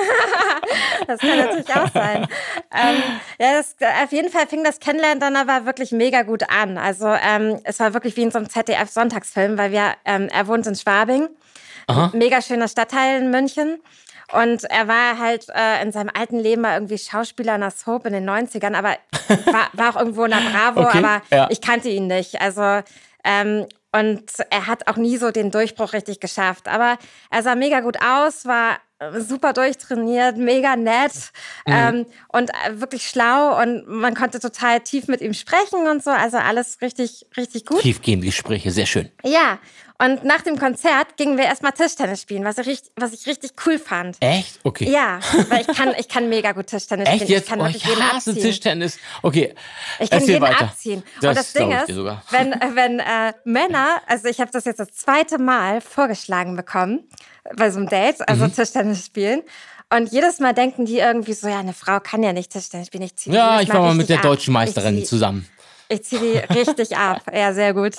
Das kann natürlich auch sein. ähm, ja, das, auf jeden Fall fing das Kennenlernen dann aber wirklich mega gut an. Also ähm, es war wirklich wie in so einem Z D F-Sonntagsfilm, weil wir, ähm, er wohnt in Schwabing, Aha. mega schöner Stadtteil in München. Und er war halt äh, in seinem alten Leben mal irgendwie Schauspieler in der Soap in den neunzigern, aber war, war auch irgendwo in der Bravo, okay, aber ja. ich kannte ihn nicht. Also ähm, und er hat auch nie so den Durchbruch richtig geschafft. Aber er sah mega gut aus, war super durchtrainiert, mega nett mhm. ähm, und wirklich schlau und man konnte total tief mit ihm sprechen und so. Also alles richtig, richtig gut. Tiefgehende Gespräche, sehr schön. Ja, und nach dem Konzert gingen wir erstmal Tischtennis spielen, was ich, richtig, was ich richtig cool fand. Echt? Okay. Ja, weil ich kann, ich kann mega gut Tischtennis Echt spielen. jetzt? Ich kann oh, wirklich ich jeden hasse abziehen. Tischtennis. Okay, ich kann erzähl jeden weiter. abziehen. Das und das Ding ist, sogar. wenn, wenn äh, Männer, also ich habe das jetzt das zweite Mal vorgeschlagen bekommen, bei so einem Date, also mhm. Tischtennis spielen. Und jedes Mal denken die irgendwie so, ja, eine Frau kann ja nicht Tischtennis spielen. Ich ziehe ja, ich war mal mit der ab. deutschen Meisterin ich zieh, zusammen. Ich ziehe die richtig ab. Ja, sehr gut.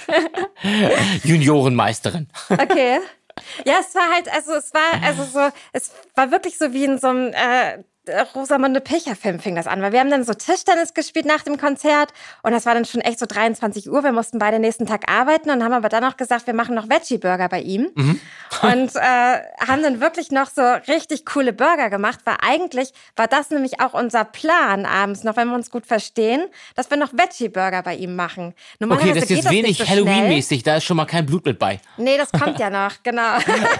Juniorenmeisterin. Okay. Ja, es war halt, also es war, also so, es war wirklich so wie in so einem äh, äh, Rosamunde Pilcher-Film fing das an, weil wir haben dann so Tischtennis gespielt nach dem Konzert und das war dann schon echt so dreiundzwanzig Uhr. Wir mussten beide nächsten Tag arbeiten und haben aber dann noch gesagt, wir machen noch Veggie-Burger bei ihm Mhm. und äh, haben dann wirklich noch so richtig coole Burger gemacht, weil eigentlich war das nämlich auch unser Plan abends noch, wenn wir uns gut verstehen, dass wir noch Veggie-Burger bei ihm machen. Okay, Normalerweise das ist geht jetzt das wenig nicht so schnell. Halloween-mäßig, da ist schon mal kein Blut mit bei. Nee, das kommt ja noch, genau.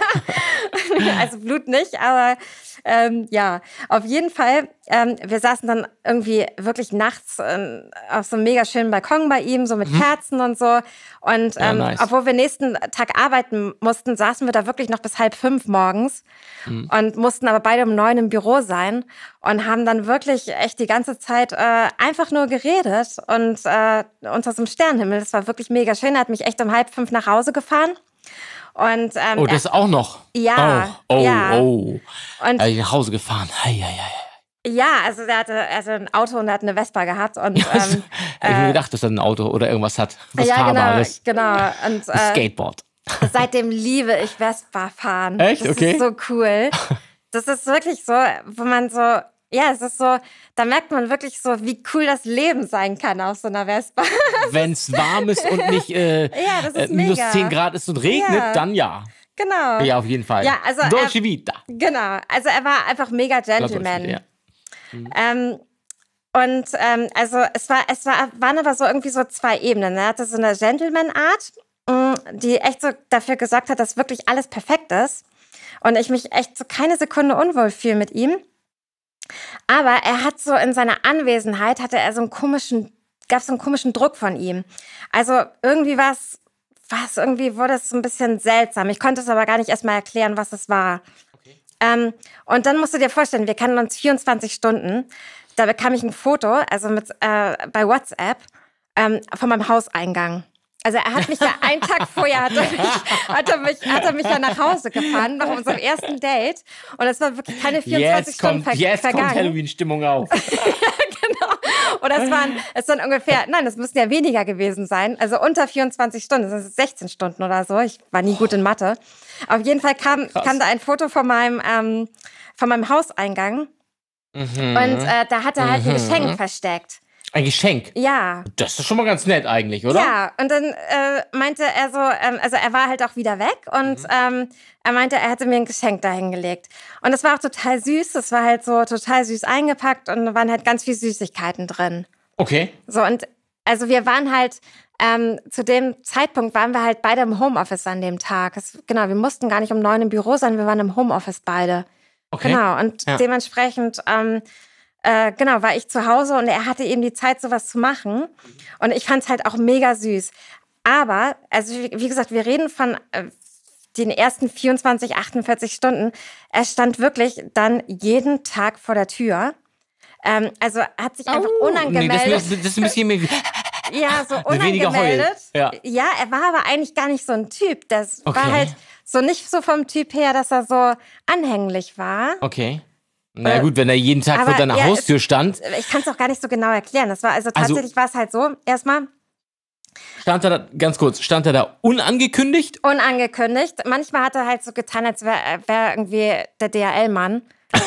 Also Blut nicht, aber ähm, ja, auf jeden Fall. Ähm, wir saßen dann irgendwie wirklich nachts äh, auf so einem mega schönen Balkon bei ihm, so mit Kerzen und so. Und Ja, ähm, nice. obwohl wir nächsten Tag arbeiten mussten, saßen wir da wirklich noch bis halb fünf morgens und mussten aber beide um neun im Büro sein und haben dann wirklich echt die ganze Zeit äh, einfach nur geredet und äh, unter so einem Sternenhimmel. Das war wirklich mega schön. Er hat mich echt um halb fünf nach Hause gefahren. Und, ähm, Oh, das auch noch? Ja, Oh, oh, ja. oh. Und Er ist nach Hause gefahren. Hei, hei, hei. ja, also der hatte, er hatte ein Auto und er hat eine Vespa gehabt. Und, Ja, ähm, ich habe mir gedacht, dass er ein Auto oder irgendwas hat. Was ja, genau, Fahrbares. genau. Und Ein äh, Skateboard. seitdem liebe ich Vespa fahren. Echt? Das Okay. ist so cool. Das ist wirklich so, wo man so, ja, es ist so, da merkt man wirklich so, wie cool das Leben sein kann auf so einer Vespa. Wenn es warm ist und nicht äh, Ja, das ist äh, minus mega. zehn Grad ist und regnet, Ja. dann ja. Genau. Ja, auf jeden Fall. Ja, also, Dolce äh, Vita. Genau. Also er war einfach mega Gentleman. Ja. Ähm, und ähm, also es war, es war, waren aber so irgendwie so zwei Ebenen. Er hatte so eine Gentleman-Art, mh, die echt so dafür gesorgt hat, dass wirklich alles perfekt ist. Und ich mich echt so keine Sekunde unwohl fühle mit ihm. Aber er hat so in seiner Anwesenheit, hatte er so einen komischen, gab es so einen komischen Druck von ihm. Also irgendwie war es, war es irgendwie, wurde es so ein bisschen seltsam. Ich konnte es aber gar nicht erst mal erklären, was es war. Ähm, und dann musst du dir vorstellen, wir kennen uns vierundzwanzig Stunden. Da bekam ich ein Foto, also mit, äh, bei WhatsApp, ähm, von meinem Hauseingang. Also er hat mich ja einen Tag vorher, hat er, mich, hat, er mich, hat er mich ja nach Hause gefahren, nach unserem ersten Date. Und es war wirklich keine vierundzwanzig Jetzt Stunden kommt, ver jetzt kommt vergangen. Halloween-Stimmung auf. Oder es waren, es waren ungefähr, nein, es müssen ja weniger gewesen sein. Also unter vierundzwanzig Stunden, das sind sechzehn Stunden oder so. Ich war nie gut in Mathe. Auf jeden Fall kam, kam da ein Foto von meinem, ähm, von meinem Hauseingang. Mhm. Und äh, da hat er halt ein Mhm. Geschenk versteckt. Ein Geschenk. Ja. Das ist schon mal ganz nett eigentlich, oder? Ja, und dann äh, meinte er so, ähm, also er war halt auch wieder weg und Mhm. ähm, er meinte, er hätte mir ein Geschenk da hingelegt. Und es war auch total süß, das war halt so total süß eingepackt und da waren halt ganz viel Süßigkeiten drin. Okay. So, und also wir waren halt, ähm, zu dem Zeitpunkt waren wir halt beide im Homeoffice an dem Tag. Es, genau, wir mussten gar nicht um neun im Büro sein, wir waren im Homeoffice beide. Okay. Genau, und Ja. dementsprechend, ähm, äh, genau, war ich zu Hause und er hatte eben die Zeit, sowas zu machen. Und ich fand es halt auch mega süß. Aber, also wie, wie gesagt, wir reden von äh, den ersten vierundzwanzig, achtundvierzig Stunden. Er stand wirklich dann jeden Tag vor der Tür. Ähm, also hat sich einfach Oh, unangemeldet. Nee, das, das ist ein bisschen mehr wie. Ja, so Weniger unangemeldet. heulen. Ja. er war aber eigentlich gar nicht so ein Typ. Das Okay. war halt so nicht so vom Typ her, dass er so anhänglich war. Okay. Na gut, wenn er jeden Tag Aber vor deiner ja, Haustür stand, Ich kann es auch gar nicht so genau erklären. Das war also Also- tatsächlich war es halt so, erstmal stand er da, ganz kurz, stand er da unangekündigt? unangekündigt. Manchmal hat er halt so getan, als wäre wär irgendwie der D H L-Mann.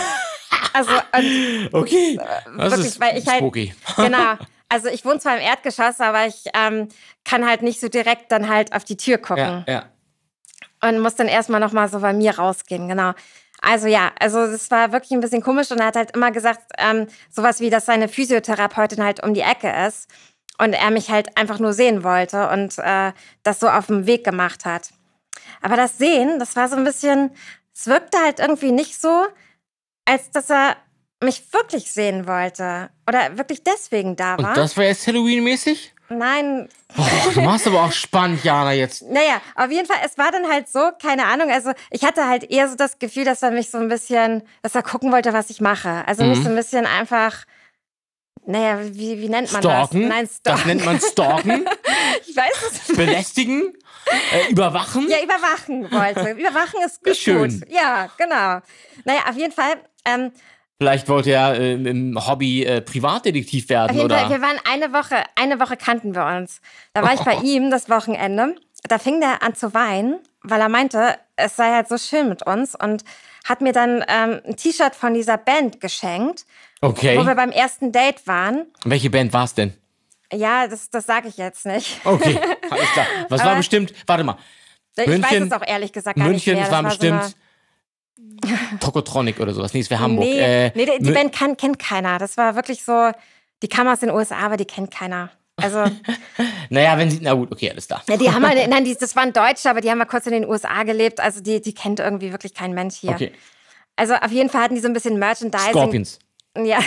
Also und Okay. Das wirklich, ist weil ich halt spooky. genau. Also ich wohne zwar im Erdgeschoss, aber ich ähm, kann halt nicht so direkt dann halt auf die Tür gucken. Ja, ja. Und muss dann erstmal noch mal so bei mir rausgehen, genau. Also ja, also das war wirklich ein bisschen komisch und er hat halt immer gesagt, ähm, sowas wie, dass seine Physiotherapeutin halt um die Ecke ist und er mich halt einfach nur sehen wollte und äh, das so auf dem Weg gemacht hat. Aber das Sehen, das war so ein bisschen, es wirkte halt irgendwie nicht so, als dass er mich wirklich sehen wollte oder wirklich deswegen da war. Und das war jetzt Halloween-mäßig? Nein, Boah, du machst aber auch spannend, Jana, jetzt. naja, auf jeden Fall, es war dann halt so, keine Ahnung, also ich hatte halt eher so das Gefühl, dass er mich so ein bisschen, dass er gucken wollte, was ich mache. Also mich Mhm. so ein bisschen einfach, naja, wie, wie nennt man Stalken? das? Nein, Das stalken. nennt man Stalken. Ich weiß es nicht. Belästigen. Äh, überwachen. Ja, überwachen wollte. Überwachen ist gut. Schön. Ja, genau. Naja, auf jeden Fall, ähm, Vielleicht wollte er äh, im Hobby äh, Privatdetektiv auf werden, jeden oder? Fall, wir waren eine Woche, eine Woche kannten wir uns. Da war ich bei ihm das Wochenende. Da fing der an zu weinen, weil er meinte, es sei halt so schön mit uns und hat mir dann ähm, ein T-Shirt von dieser Band geschenkt, Okay. wo wir beim ersten Date waren. Welche Band war es denn? Ja, das, das sage ich jetzt nicht. Okay, alles klar. Was war Aber- bestimmt, warte mal, Ich München- weiß es auch ehrlich gesagt gar München, nicht mehr. es war Das bestimmt so eine- Tokotronic oder sowas. Nee, es wäre Hamburg. Nee, Äh, nee die, die Mü- Band kann, kennt keiner. Das war wirklich so, die kam aus den U S A, aber die kennt keiner. Also, Naja, wenn sie, na gut, okay, alles klar. ja, die haben wir, nein, die, das waren Deutsche, aber die haben mal kurz in den U S A gelebt. Also die, die kennt irgendwie wirklich kein Mensch hier. Okay. Also auf jeden Fall hatten die so ein bisschen Merchandising. Scorpions. Ja.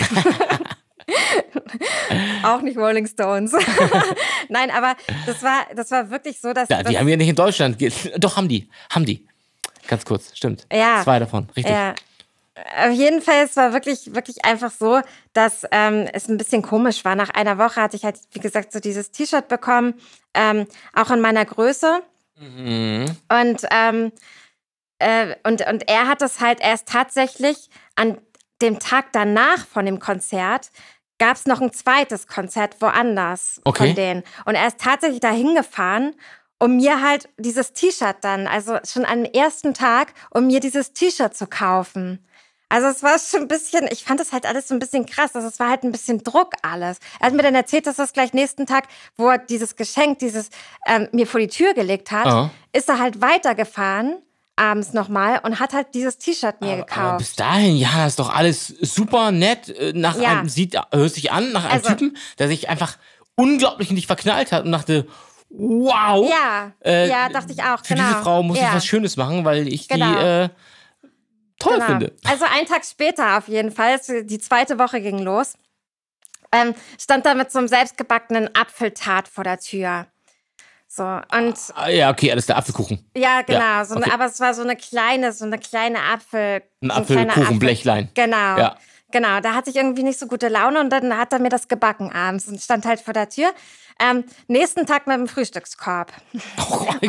Auch nicht Rolling Stones. Nein, aber das war, das war wirklich so, dass. Ja, die dass haben wir nicht in Deutschland. ge- Doch, haben die. Haben die. Ganz kurz, stimmt. Ja. Zwei davon, richtig. Ja. Auf jeden Fall, es war wirklich, wirklich einfach so, dass ähm, es ein bisschen komisch war. Nach einer Woche hatte ich halt, wie gesagt, so dieses T-Shirt bekommen, ähm, auch in meiner Größe. Mhm. Und, ähm, äh, und, und er hat es halt erst tatsächlich an dem Tag danach von dem Konzert, gab es noch ein zweites Konzert woanders Okay. von denen. Und er ist tatsächlich dahin gefahren, um mir halt dieses T-Shirt dann, also schon am ersten Tag, um mir dieses T-Shirt zu kaufen. Also es war schon ein bisschen, ich fand das halt alles so ein bisschen krass. Also es war halt ein bisschen Druck alles. Er hat mir dann erzählt, dass das gleich nächsten Tag, wo er dieses Geschenk, dieses ähm, mir vor die Tür gelegt hat, Ah. ist er halt weitergefahren abends nochmal und hat halt dieses T-Shirt mir Aber gekauft. bis dahin, ja, ist doch alles super nett. äh, Nach Ja. einem, sieht, hört sich an, nach einem Also- Typen, der sich einfach unglaublich in dich verknallt hat und dachte, wow. Ja, äh, ja, dachte ich auch. Für genau. diese Frau muss ja. ich was Schönes machen, weil ich Genau. die äh, toll Genau. finde. Also einen Tag später auf jeden Fall, die zweite Woche ging los, ähm, stand da mit so einem selbstgebackenen Apfeltart vor der Tür. So, und Ah, ja, okay, alles der Apfelkuchen. ja, genau, Ja, so eine, okay. aber es war so eine kleine, so eine kleine Apfel. Ein so kleiner Apfelkuchenblechlein. Apfel. Genau. Ja. Genau, da hatte ich irgendwie nicht so gute Laune und dann hat er mir das gebacken abends und stand halt vor der Tür. Ähm, nächsten Tag mit dem Frühstückskorb. Oh, Und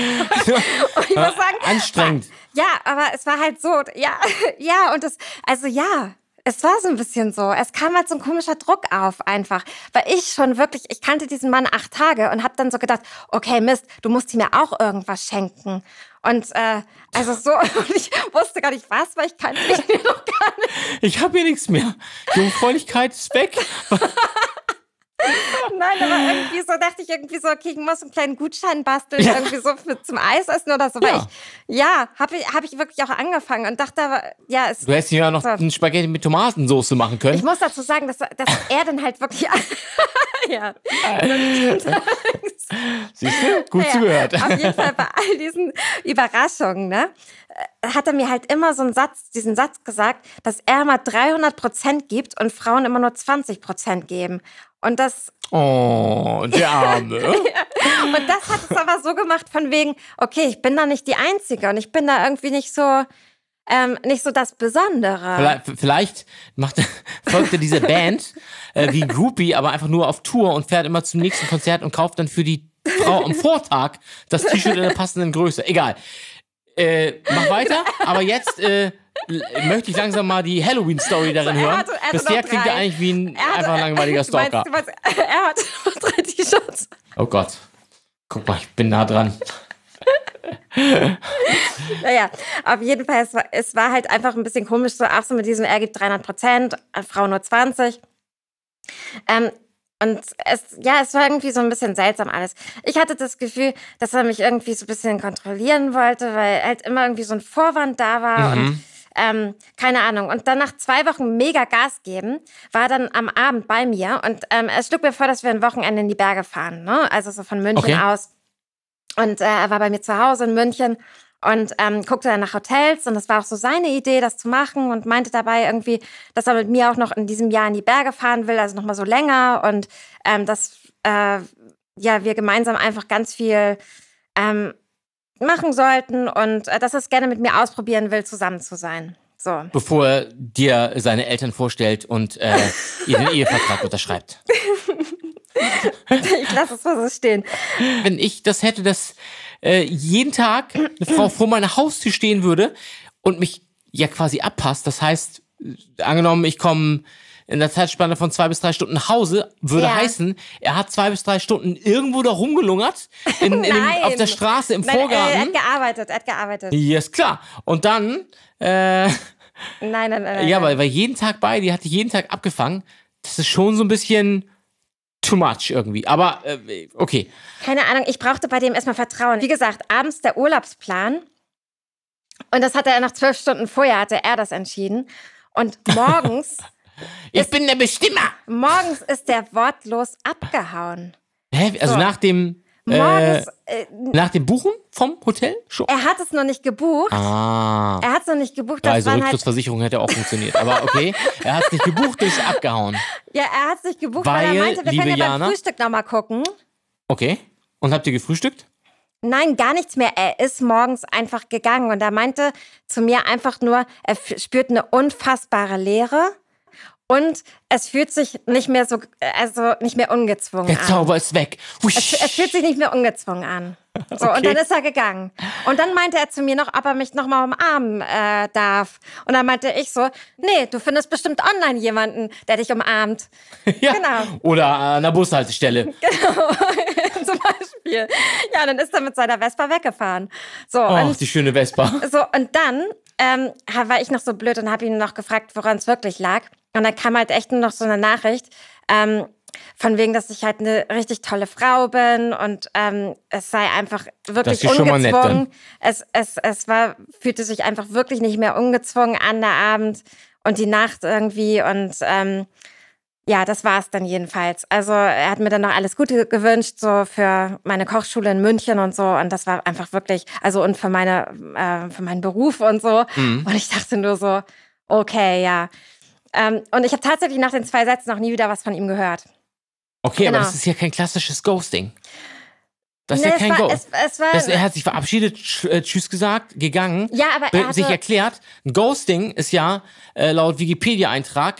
ich muss sagen, anstrengend. ja, aber es war halt so, ja, ja, und es, also ja, es war so ein bisschen so. Es kam halt so ein komischer Druck auf einfach, weil ich schon wirklich, ich kannte diesen Mann acht Tage und habe dann so gedacht, okay, Mist, du musst ihm ja auch irgendwas schenken. Und äh, also so, und ich wusste gar nicht was, weil ich kannte ihn noch gar nicht. Ich habe hier nichts mehr. Jungfräulichkeit ist weg. Nein, aber irgendwie so dachte ich irgendwie so, okay, ich muss einen kleinen Gutschein basteln, Ja. irgendwie so für, zum Eisessen oder so. Weil Ja. ich, ja, habe ich, hab ich wirklich auch angefangen und dachte aber, ja, es Du hättest ja noch So. einen Spaghetti mit Tomatensauce machen können. Ich muss dazu sagen, dass, dass er dann halt wirklich. ja. Siehst du? Gut Ja, zugehört. Auf jeden Fall bei all diesen Überraschungen, ne, äh, hat er mir halt immer so einen Satz, diesen Satz gesagt, dass er immer dreihundert Prozent gibt und Frauen immer nur zwanzig Prozent geben. Und das, Oh, der Arme. und das hat es aber so gemacht von wegen, okay, ich bin da nicht die Einzige und ich bin da irgendwie nicht so, ähm, nicht so das Besondere. Vielleicht, vielleicht macht, folgt er dieser Band äh, wie Groupie, aber einfach nur auf Tour und fährt immer zum nächsten Konzert und kauft dann für die Frau am Vortag das T-Shirt in der passenden Größe. Egal. Äh, mach weiter, aber jetzt äh, l- möchte ich langsam mal die Halloween-Story darin Er hören. hatte- er hatte Bisher noch klingt er drei. eigentlich wie ein Er hatte- einfach langweiliger Du meinst- Stalker. du meinst, er hat noch drei T-Shirts. Oh Gott. Guck mal, ich bin nah dran. Naja, auf jeden Fall, es war, es war halt einfach ein bisschen komisch, so auch so mit diesem, er gibt dreihundert Prozent, Frau nur zwanzig. Ähm, und es, ja, es war irgendwie so ein bisschen seltsam alles. Ich hatte das Gefühl, dass er mich irgendwie so ein bisschen kontrollieren wollte, weil halt immer irgendwie so ein Vorwand da war Mhm. und ähm, keine Ahnung. Und dann nach zwei Wochen mega Gas geben, war er dann am Abend bei mir und ähm, er schlug mir vor, dass wir ein Wochenende in die Berge fahren, ne? Also so von München Okay. aus. Und äh, er war bei mir zu Hause in München und ähm, guckte dann nach Hotels und das war auch so seine Idee, das zu machen und meinte dabei irgendwie, dass er mit mir auch noch in diesem Jahr in die Berge fahren will, also nochmal so länger und ähm, dass äh, ja, wir gemeinsam einfach ganz viel ähm, machen sollten und äh, dass er es gerne mit mir ausprobieren will, zusammen zu sein. So. Bevor er dir seine Eltern vorstellt und äh, ihr den Ehevertrag unterschreibt. Ich lasse es mal so stehen. Wenn ich das hätte, dass äh, jeden Tag eine Frau vor meiner Haustür stehen würde und mich ja quasi abpasst. Das heißt, äh, angenommen, ich komme in der Zeitspanne von zwei bis drei Stunden nach Hause, würde Ja. heißen, er hat zwei bis drei Stunden irgendwo da rumgelungert, in, in dem, Nein. auf der Straße, im Nein, äh, er Vorgarten. hat gearbeitet, er hat gearbeitet. Ja, ist klar. Und dann, äh, Nein, nein, nein. nein ja, nein. weil, weil jeden Tag bei dir, hat dich jeden Tag abgefangen. Das ist schon so ein bisschen too much irgendwie. Aber, äh, okay. Keine Ahnung, ich brauchte bei dem erstmal Vertrauen. Wie gesagt, abends der Urlaubsplan. Und das hatte er noch zwölf Stunden vorher, hatte er das entschieden. Und morgens, Ich bin der Bestimmer. morgens ist der wortlos abgehauen. Hä? Also So. nach dem, äh, Morgens, äh, nach dem Buchen vom Hotel? Schon. er hat es noch nicht gebucht. Ah. Er hat es noch nicht gebucht. Das Also waren halt, Rücktrittsversicherung hätte auch funktioniert. Aber okay, er hat es nicht gebucht, ist abgehauen. ja, er hat es nicht gebucht, weil, Weil, er meinte, wir liebe können ja Jana- beim Frühstück nochmal gucken. Okay. Und habt ihr gefrühstückt? Nein, gar nichts mehr. Er ist morgens einfach gegangen und er meinte zu mir einfach nur, er f- spürt eine unfassbare Leere und es fühlt sich nicht mehr so, also nicht mehr ungezwungen Der an. Zauber ist weg. Wusch. Es, es fühlt sich nicht mehr ungezwungen an. So, Okay. und dann ist er gegangen. Und dann meinte er zu mir noch, ob er mich noch mal umarmen äh, darf. Und dann meinte ich so, nee, du findest bestimmt online jemanden, der dich umarmt. Ja. Genau. Oder an der Bushaltestelle. Zum Beispiel. Ja, dann ist er mit seiner Vespa weggefahren. So, Ach, und die schöne Vespa. So, und dann ähm, war ich noch so blöd und habe ihn noch gefragt, woran es wirklich lag. Und dann kam halt echt nur noch so eine Nachricht, ähm, von wegen, dass ich halt eine richtig tolle Frau bin und ähm, es sei einfach wirklich Das ist schon mal nett ungezwungen. Es, es, es war, fühlte sich einfach wirklich nicht mehr ungezwungen an, der Abend und die Nacht irgendwie. Und ähm, ja, das war es dann jedenfalls. Also er hat mir dann noch alles Gute gewünscht, so für meine Kochschule in München und so. Und das war einfach wirklich, also und für meine, äh, für meinen Beruf und so. Mhm. Und ich dachte nur so, okay, ja. Ähm, und ich habe tatsächlich nach den zwei Sätzen noch nie wieder was von ihm gehört. Okay, Genau. aber das ist ja kein klassisches Ghosting. Das ist Nee, ja es kein war, Ghost. es, es war, Das, er hat sich verabschiedet, tsch- äh, tschüss gesagt, gegangen, ja, aber be- er hatte, sich erklärt. Ein Ghosting ist ja äh, laut Wikipedia-Eintrag,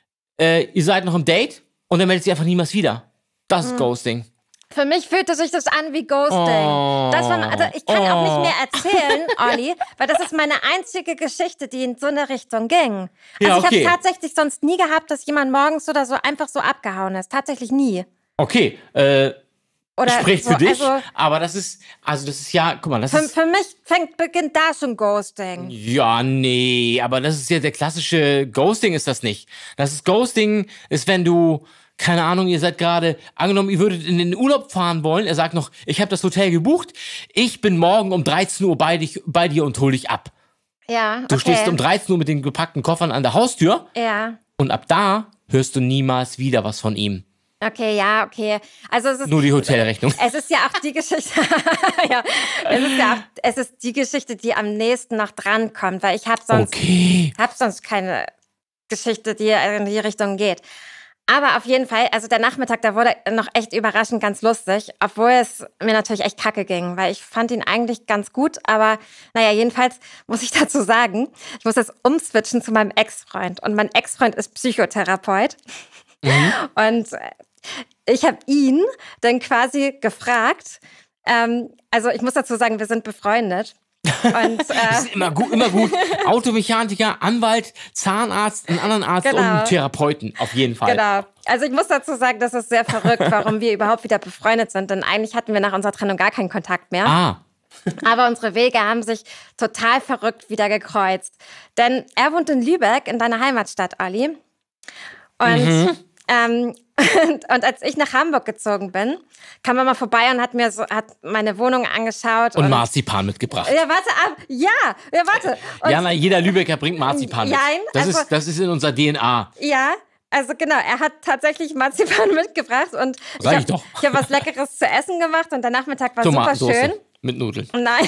äh, ihr seid noch im Date und er meldet sich einfach niemals wieder. Das Hm. ist Ghosting. für mich fühlte sich das an wie Ghosting. Oh. Das war, also ich kann auch nicht Oh. mehr erzählen, Olli, weil das ist meine einzige Geschichte, die in so eine Richtung ging. Also Ja, ich okay. habe tatsächlich sonst nie gehabt, dass jemand morgens oder so einfach so abgehauen ist. Tatsächlich nie. Okay, äh, Oder spricht so, für dich, Also aber das ist, also das ist ja, guck mal, das für, ist, für mich fängt, beginnt da schon Ghosting. ja, nee, aber das ist ja der klassische Ghosting ist das nicht. Das ist Ghosting ist, wenn du, keine Ahnung, ihr seid gerade, angenommen, ihr würdet in den Urlaub fahren wollen, er sagt noch, ich habe das Hotel gebucht, ich bin morgen um dreizehn Uhr bei, dich, bei dir und hol dich ab. Ja, Du okay. stehst um dreizehn Uhr mit den gepackten Koffern an der Haustür Ja, und ab da hörst du niemals wieder was von ihm. okay, ja, okay. Also es ist, Nur die Hotelrechnung. es ist ja auch die Geschichte, ja, es ist ja auch, es ist die Geschichte, die am nächsten noch drankommt, weil ich habe sonst, Okay. hab sonst keine Geschichte, die in die Richtung geht. Aber auf jeden Fall, also der Nachmittag, der wurde noch echt überraschend ganz lustig, obwohl es mir natürlich echt kacke ging, weil ich fand ihn eigentlich ganz gut, aber naja, jedenfalls muss ich dazu sagen, ich muss jetzt umswitchen zu meinem Ex-Freund und mein Ex-Freund ist Psychotherapeut und äh, ich habe ihn dann quasi gefragt, ähm, also ich muss dazu sagen, wir sind befreundet. Und, Das äh, ist immer gut, immer gut. Automechaniker, Anwalt, Zahnarzt, einen anderen Arzt Genau. und einen Therapeuten, auf jeden Fall. genau. Also ich muss dazu sagen, das ist sehr verrückt, warum wir überhaupt wieder befreundet sind. Denn eigentlich hatten wir nach unserer Trennung gar keinen Kontakt mehr. Ah, Aber unsere Wege haben sich total verrückt wieder gekreuzt. Denn er wohnt in Lübeck, in deiner Heimatstadt, Olli. Und, Mhm. ähm, und, und als ich nach Hamburg gezogen bin, kam er mal vorbei und hat mir so, hat meine Wohnung angeschaut. und Marzipan mitgebracht. Ja, warte ab. Ja, ja, warte. Und, Jana, jeder Lübecker bringt Marzipan mit. Jein, Das, also- ist, das ist in unserer D N A. Ja, also genau, er hat tatsächlich Marzipan mitgebracht und ich Sag ich habe doch. hab was Leckeres zu essen gemacht und der Nachmittag war super Tomatensauce schön. mit Nudeln. Nein,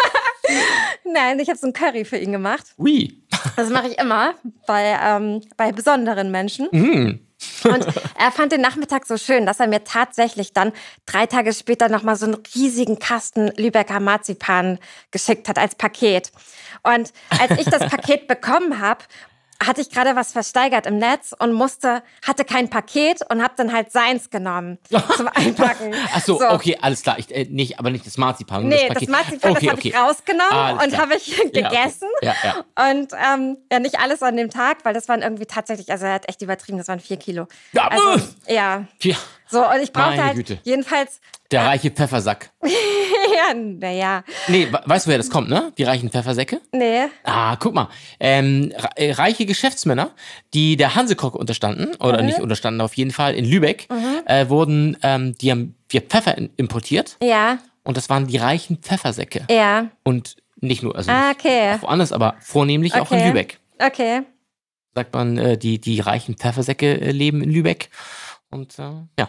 nein, ich habe so ein Curry für ihn gemacht. Ui. Das mache ich immer bei, ähm, bei besonderen Menschen. Mm. Und er fand den Nachmittag so schön, dass er mir tatsächlich dann drei Tage später nochmal so einen riesigen Kasten Lübecker Marzipan geschickt hat als Paket. Und als ich das Paket bekommen habe, hatte ich gerade was versteigert im Netz und musste, hatte kein Paket und habe dann halt seins genommen zum Einpacken. Ach so, So. okay, alles klar. Ich, äh, nicht, aber nicht das Marzipan. Nee, das, das Marzipan, okay, das habe okay. ich rausgenommen Alles und klar. habe ich gegessen. Ja, okay. ja, ja. Und ähm, ja, nicht alles an dem Tag, weil das waren irgendwie tatsächlich, also er hat echt übertrieben, das waren vier Kilo. Ja, Also, äh. ja. Tja, So, und ich brauchte Meine halt Güte. jedenfalls, der reiche Pfeffersack. ja, naja, Nee, we- weißt du, woher das kommt, ne? Die reichen Pfeffersäcke? nee. Ah, guck mal. Ähm, re- äh, reiche Geschäftsmänner, die der Hansekoch unterstanden, oder Mhm. nicht unterstanden, auf jeden Fall in Lübeck, äh, wurden, ähm, die haben wir Pfeffer in, importiert Ja, und das waren die reichen Pfeffersäcke. ja. Und nicht nur, also Ah, nicht okay. auch woanders, aber vornehmlich auch in Okay. Lübeck. Okay. Sagt man, äh, die, die reichen Pfeffersäcke äh, leben in Lübeck. Und äh, ja.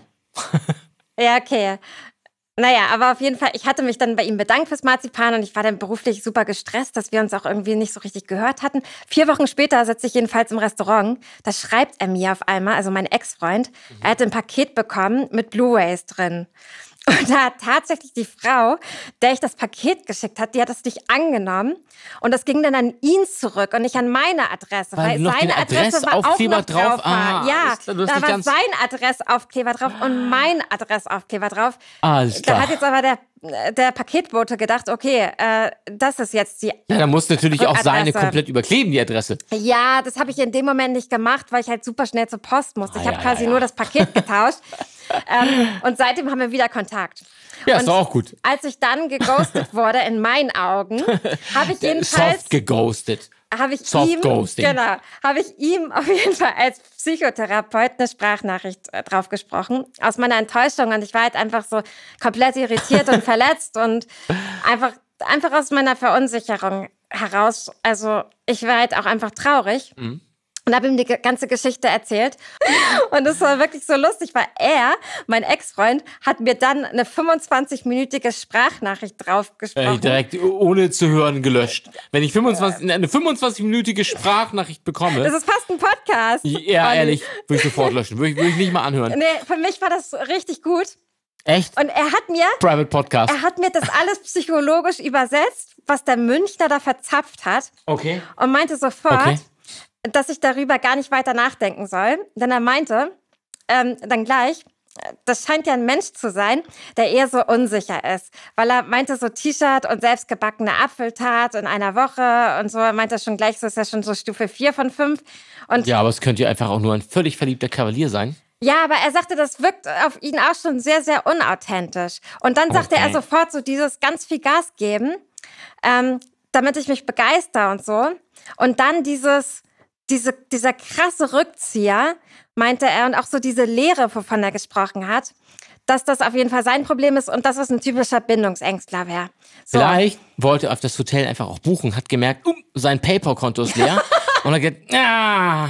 Ja, okay. Naja, aber auf jeden Fall, ich hatte mich dann bei ihm bedankt fürs Marzipan und ich war dann beruflich super gestresst, dass wir uns auch irgendwie nicht so richtig gehört hatten. Vier Wochen später sitze ich jedenfalls im Restaurant, da schreibt er mir auf einmal, also mein Ex-Freund, er hat ein Paket bekommen mit Blu-rays drin. Und da hat tatsächlich die Frau, der ich das Paket geschickt hat, die hat das nicht angenommen. Und das ging dann an ihn zurück und nicht an meine Adresse. Weil Weil, noch seine den Adresse war auch Adressaufkleber noch drauf? drauf. Ah, war. Ja, alles klar, du hast da nicht war ganz- sein Adressaufkleber drauf und mein Adressaufkleber drauf. Alles Da klar. hat jetzt aber der, der Paketbote gedacht, okay, äh, das ist jetzt die... Ja, da muss natürlich auch seine Adresse. komplett überkleben, die Adresse. Ja, das habe ich in dem Moment nicht gemacht, weil ich halt super schnell zur Post musste. Ich Ah, habe ja, quasi ja, ja. nur das Paket getauscht. ähm, und seitdem haben wir wieder Kontakt. Ja, und ist doch auch gut. Als ich dann geghostet wurde, in meinen Augen, habe ich jedenfalls... Soft geghostet. habe ich Soft ihm, Ghosting. genau, habe ich ihm auf jeden Fall als Psychotherapeut eine Sprachnachricht äh, drauf gesprochen. Aus meiner Enttäuschung. Und ich war halt einfach so komplett irritiert und verletzt und einfach, einfach aus meiner Verunsicherung heraus. Also ich war halt auch einfach traurig. Mhm. Und habe ihm die ganze Geschichte erzählt. Und es war wirklich so lustig, weil er, mein Ex-Freund, hat mir dann eine fünfundzwanzig-minütige Sprachnachricht drauf Äh, gesprochen. direkt ohne zu hören gelöscht. Wenn ich fünfundzwanzig, eine fünfundzwanzig-minütige Sprachnachricht bekomme, Das ist fast ein Podcast. ja, Olli. ehrlich, würde ich sofort löschen. Würde ich, würde ich nicht mal anhören. Nee, für mich war das richtig gut. Echt? Und er hat mir, Private Podcast. er hat mir das alles psychologisch übersetzt, was der Münchner da verzapft hat. Okay. Und meinte sofort, Okay. dass ich darüber gar nicht weiter nachdenken soll. Denn er meinte, ähm, dann gleich, das scheint ja ein Mensch zu sein, der eher so unsicher ist. Weil er meinte so T-Shirt und selbstgebackene Apfeltat in einer Woche und so. Er meinte schon gleich, so ist ja schon so Stufe vier von fünf. Und Ja, aber es könnte ja einfach auch nur ein völlig verliebter Kavalier sein. ja, aber er sagte, das wirkt auf ihn auch schon sehr, sehr unauthentisch. Und dann sagte Okay. er sofort so dieses ganz viel Gas geben, ähm, damit ich mich begeister und so. Und dann dieses, diese, dieser krasse Rückzieher, meinte er, und auch so diese Leere, wovon er gesprochen hat, dass das auf jeden Fall sein Problem ist und dass es ein typischer Bindungsängstler wäre. So. Vielleicht wollte er auf das Hotel einfach auch buchen, hat gemerkt, uh, sein PayPal-Konto ist leer. Und er geht, ah.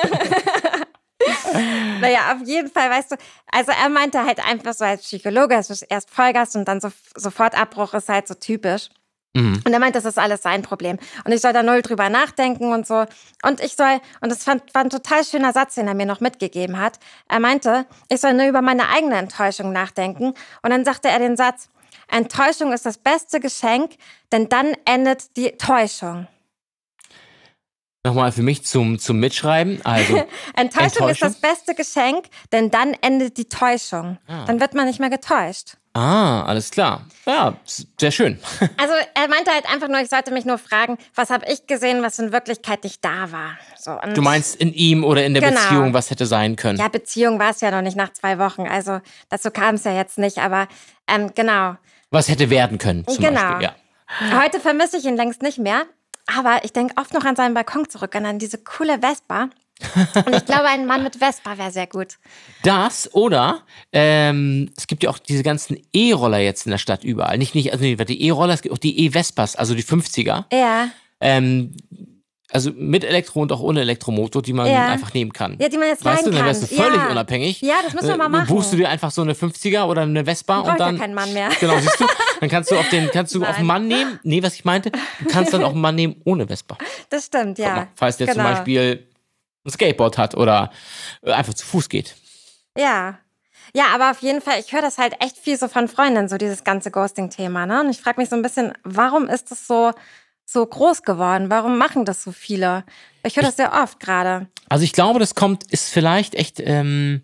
Naja, auf jeden Fall, weißt du, also er meinte halt einfach so als Psychologe, es ist erst Vollgas und dann so, sofort Abbruch ist halt so typisch. Mhm. Und er meint, das ist alles sein Problem. Und ich soll da null drüber nachdenken und so. Und ich soll, und das fand, war ein total schöner Satz, den er mir noch mitgegeben hat. Er meinte, ich soll nur über meine eigene Enttäuschung nachdenken. Und dann sagte er den Satz, Enttäuschung ist das beste Geschenk, denn dann endet die Täuschung. Nochmal für mich zum, zum Mitschreiben. Also, Enttäuschung, ist Enttäuschung? das beste Geschenk, denn dann endet die Täuschung. Ah. Dann wird man nicht mehr getäuscht. ah, alles klar. Ja, s- sehr schön. Also er meinte halt einfach nur, ich sollte mich nur fragen, was habe ich gesehen, was in Wirklichkeit nicht da war. So, und Du meinst in ihm oder in der Genau. Beziehung, was hätte sein können? ja, Beziehung war es ja noch nicht nach zwei Wochen, also dazu kam es ja jetzt nicht, aber ähm, genau. Was hätte werden können, zum Genau. Beispiel. Ja. Heute vermisse ich ihn längst nicht mehr, aber ich denke oft noch an seinen Balkon zurück und an diese coole Vespa. Und ich glaube, ein Mann mit Vespa wäre sehr gut. Das oder ähm, es gibt ja auch diese ganzen E-Roller jetzt in der Stadt überall. Nicht, nicht, also nicht die E-Roller, es gibt auch die E-Vespas, also die fünfziger. Ja, Ähm, also mit Elektro und auch ohne Elektromotor, die man Ja. einfach nehmen kann. ja, die man jetzt Weißt du, leihen dann kann. wärst du völlig ja. unabhängig. Ja, das müssen wir mal Äh, machen. Buchst du dir einfach so eine fünfziger oder eine Vespa Brauch und ich ja dann. keinen Mann mehr. Genau, siehst du? Dann kannst du auf den, kannst du auf Nein. einen Mann nehmen. Nee, was ich meinte, du kannst dann auch einen Mann nehmen ohne Vespa. Das stimmt, Guck ja. mal, falls der genau. zum Beispiel ein Skateboard hat oder äh, einfach zu Fuß geht. Ja. Ja, aber auf jeden Fall, ich höre das halt echt viel so von Freundinnen, so dieses ganze Ghosting-Thema, ne? Und ich frage mich so ein bisschen, warum ist das so so groß geworden? Warum machen das so viele? Ich höre das sehr oft gerade. Also ich glaube, das kommt, ist vielleicht echt, ähm,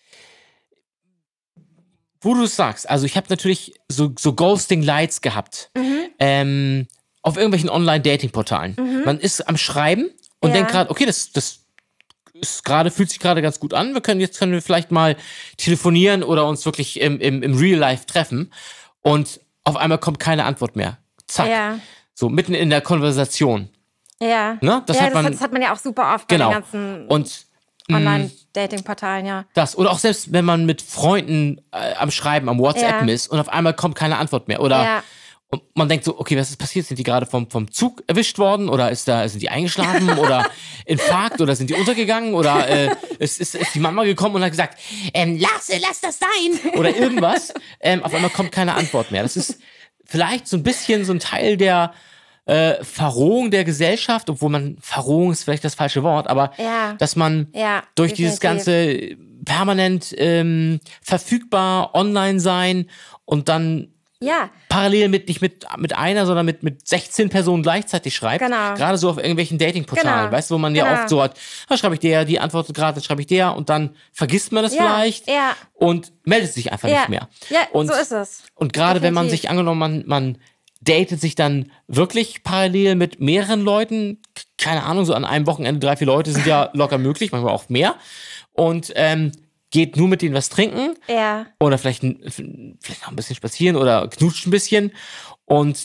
wo du es sagst. Also ich habe natürlich so, so Ghosting-Lights gehabt. Mhm. Ähm, auf irgendwelchen Online-Dating-Portalen. Mhm. Man ist am Schreiben und Ja. denkt gerade, okay, das, das ist gerade, fühlt sich gerade ganz gut an. Wir können, jetzt können wir vielleicht mal telefonieren oder uns wirklich im, im, im Real Life treffen. Und auf einmal kommt keine Antwort mehr. Zack. Ja. So mitten in der Konversation. Ja. Ne? Das ja, hat man- das, das hat man ja auch super oft Genau. bei den ganzen Und mh, Online-Dating-Portalen, ja. das. Oder auch selbst, wenn man mit Freunden äh, am Schreiben, am WhatsApp Ja. ist und auf einmal kommt keine Antwort mehr. Oder Ja. und man denkt so, okay, was ist passiert? Sind die gerade vom, vom Zug erwischt worden? Oder ist da, sind die eingeschlafen? Oder Infarkt? Oder sind die untergegangen? Oder äh, ist, ist, ist die Mama gekommen und hat gesagt, ähm, lass, äh, lass das sein! Oder irgendwas. Ähm, auf einmal kommt keine Antwort mehr. Das ist vielleicht so ein bisschen so ein Teil der äh, Verrohung der Gesellschaft, obwohl man, Verrohung ist vielleicht das falsche Wort, aber Ja. dass man Ja, durch dieses definitiv. ganze permanent ähm, verfügbar, online sein und dann Ja, parallel mit nicht mit, mit einer, sondern mit, mit sechzehn Personen gleichzeitig schreibt. Genau. Gerade so auf irgendwelchen Datingportalen, Genau. weißt du, wo man ja Genau. oft so hat, da schreibe ich der, die antwortet gerade, dann schreibe ich der und dann vergisst man das Ja, vielleicht ja. und meldet sich einfach ja. nicht mehr. Ja, und, so ist es. Und gerade wenn man Definitiv. sich angenommen, man, man datet sich dann wirklich parallel mit mehreren Leuten, keine Ahnung, so an einem Wochenende drei, vier Leute sind ja locker möglich, manchmal auch mehr und ähm, geht nur mit denen was trinken Ja, oder vielleicht, ein- vielleicht noch ein bisschen spazieren oder knutscht ein bisschen und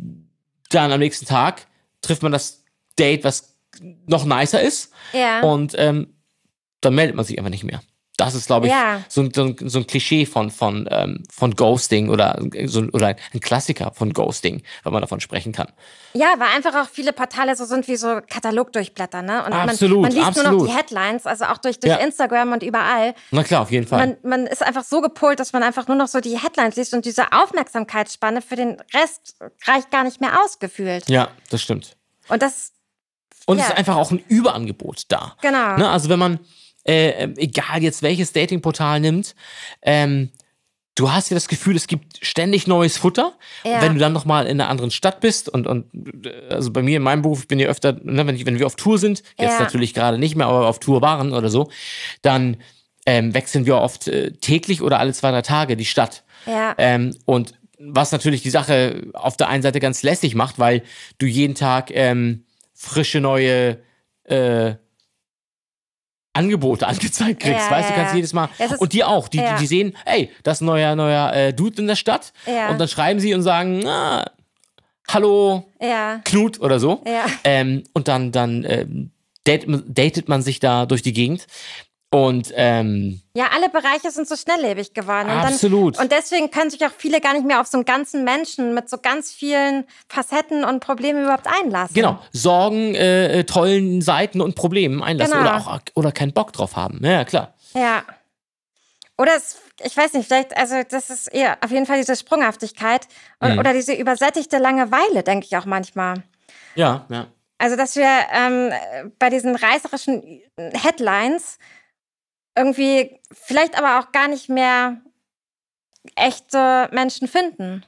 dann am nächsten Tag trifft man das Date, was noch nicer ist ja. und ähm, dann meldet man sich einfach nicht mehr. Das ist, glaube ich, Ja. so, ein- so, ein- so ein Klischee von, von, ähm, von Ghosting oder, so, oder ein Klassiker von Ghosting, wenn man davon sprechen kann. Ja, weil einfach auch viele Portale so sind wie so Katalogdurchblätter, ne? Und Absolut, man, man liest nur noch absolut. die Headlines, also auch durch, durch Ja. Instagram und überall. Na klar, auf jeden Fall. Man, man ist einfach so gepolt, dass man einfach nur noch so die Headlines liest und diese Aufmerksamkeitsspanne für den Rest reicht gar nicht mehr aus, gefühlt. ja, das stimmt. Und das, Und Ja. es ist einfach auch ein Überangebot da. Genau. Ne? Also wenn man, äh, egal jetzt welches Datingportal nimmt, ähm, du hast ja das Gefühl, es gibt ständig neues Futter. Ja. Und wenn du dann nochmal in einer anderen Stadt bist und, und äh, also bei mir in meinem Beruf, ich bin ja öfter, ne, wenn, ich, wenn wir auf Tour sind, jetzt Ja. natürlich gerade nicht mehr, aber auf Tour waren oder so, dann ähm, wechseln wir oft äh, täglich oder alle zwei, drei Tage die Stadt. ja, Ähm, und was natürlich die Sache auf der einen Seite ganz lässig macht, weil du jeden Tag ähm, frische neue äh, Angebote angezeigt kriegst. Ja, weißt du, ja, kannst ja. jedes Mal. Das ist- Und die auch. Die, ja. die, die sehen, ey, das ist ein neuer, neuer äh, Dude in der Stadt. Ja. Und dann schreiben sie und sagen, ah, hallo, ja, Knut oder so. ja. Ähm, und dann, dann ähm, datet, datet man sich da durch die Gegend. Und ähm, Ja, alle Bereiche sind so schnelllebig geworden. Und Absolut. Dann, und deswegen können sich auch viele gar nicht mehr auf so einen ganzen Menschen mit so ganz vielen Facetten und Problemen überhaupt einlassen. genau, Sorgen, äh, äh, tollen Seiten und Problemen einlassen Genau. oder auch oder keinen Bock drauf haben. Ja, klar. Ja. Oder es, ich weiß nicht, vielleicht, also das ist eher auf jeden Fall diese Sprunghaftigkeit und, Mhm. oder diese übersättigte Langeweile, denke ich auch manchmal. Ja, ja. Also, dass wir ähm, bei diesen reißerischen Headlines irgendwie vielleicht aber auch gar nicht mehr echte Menschen finden.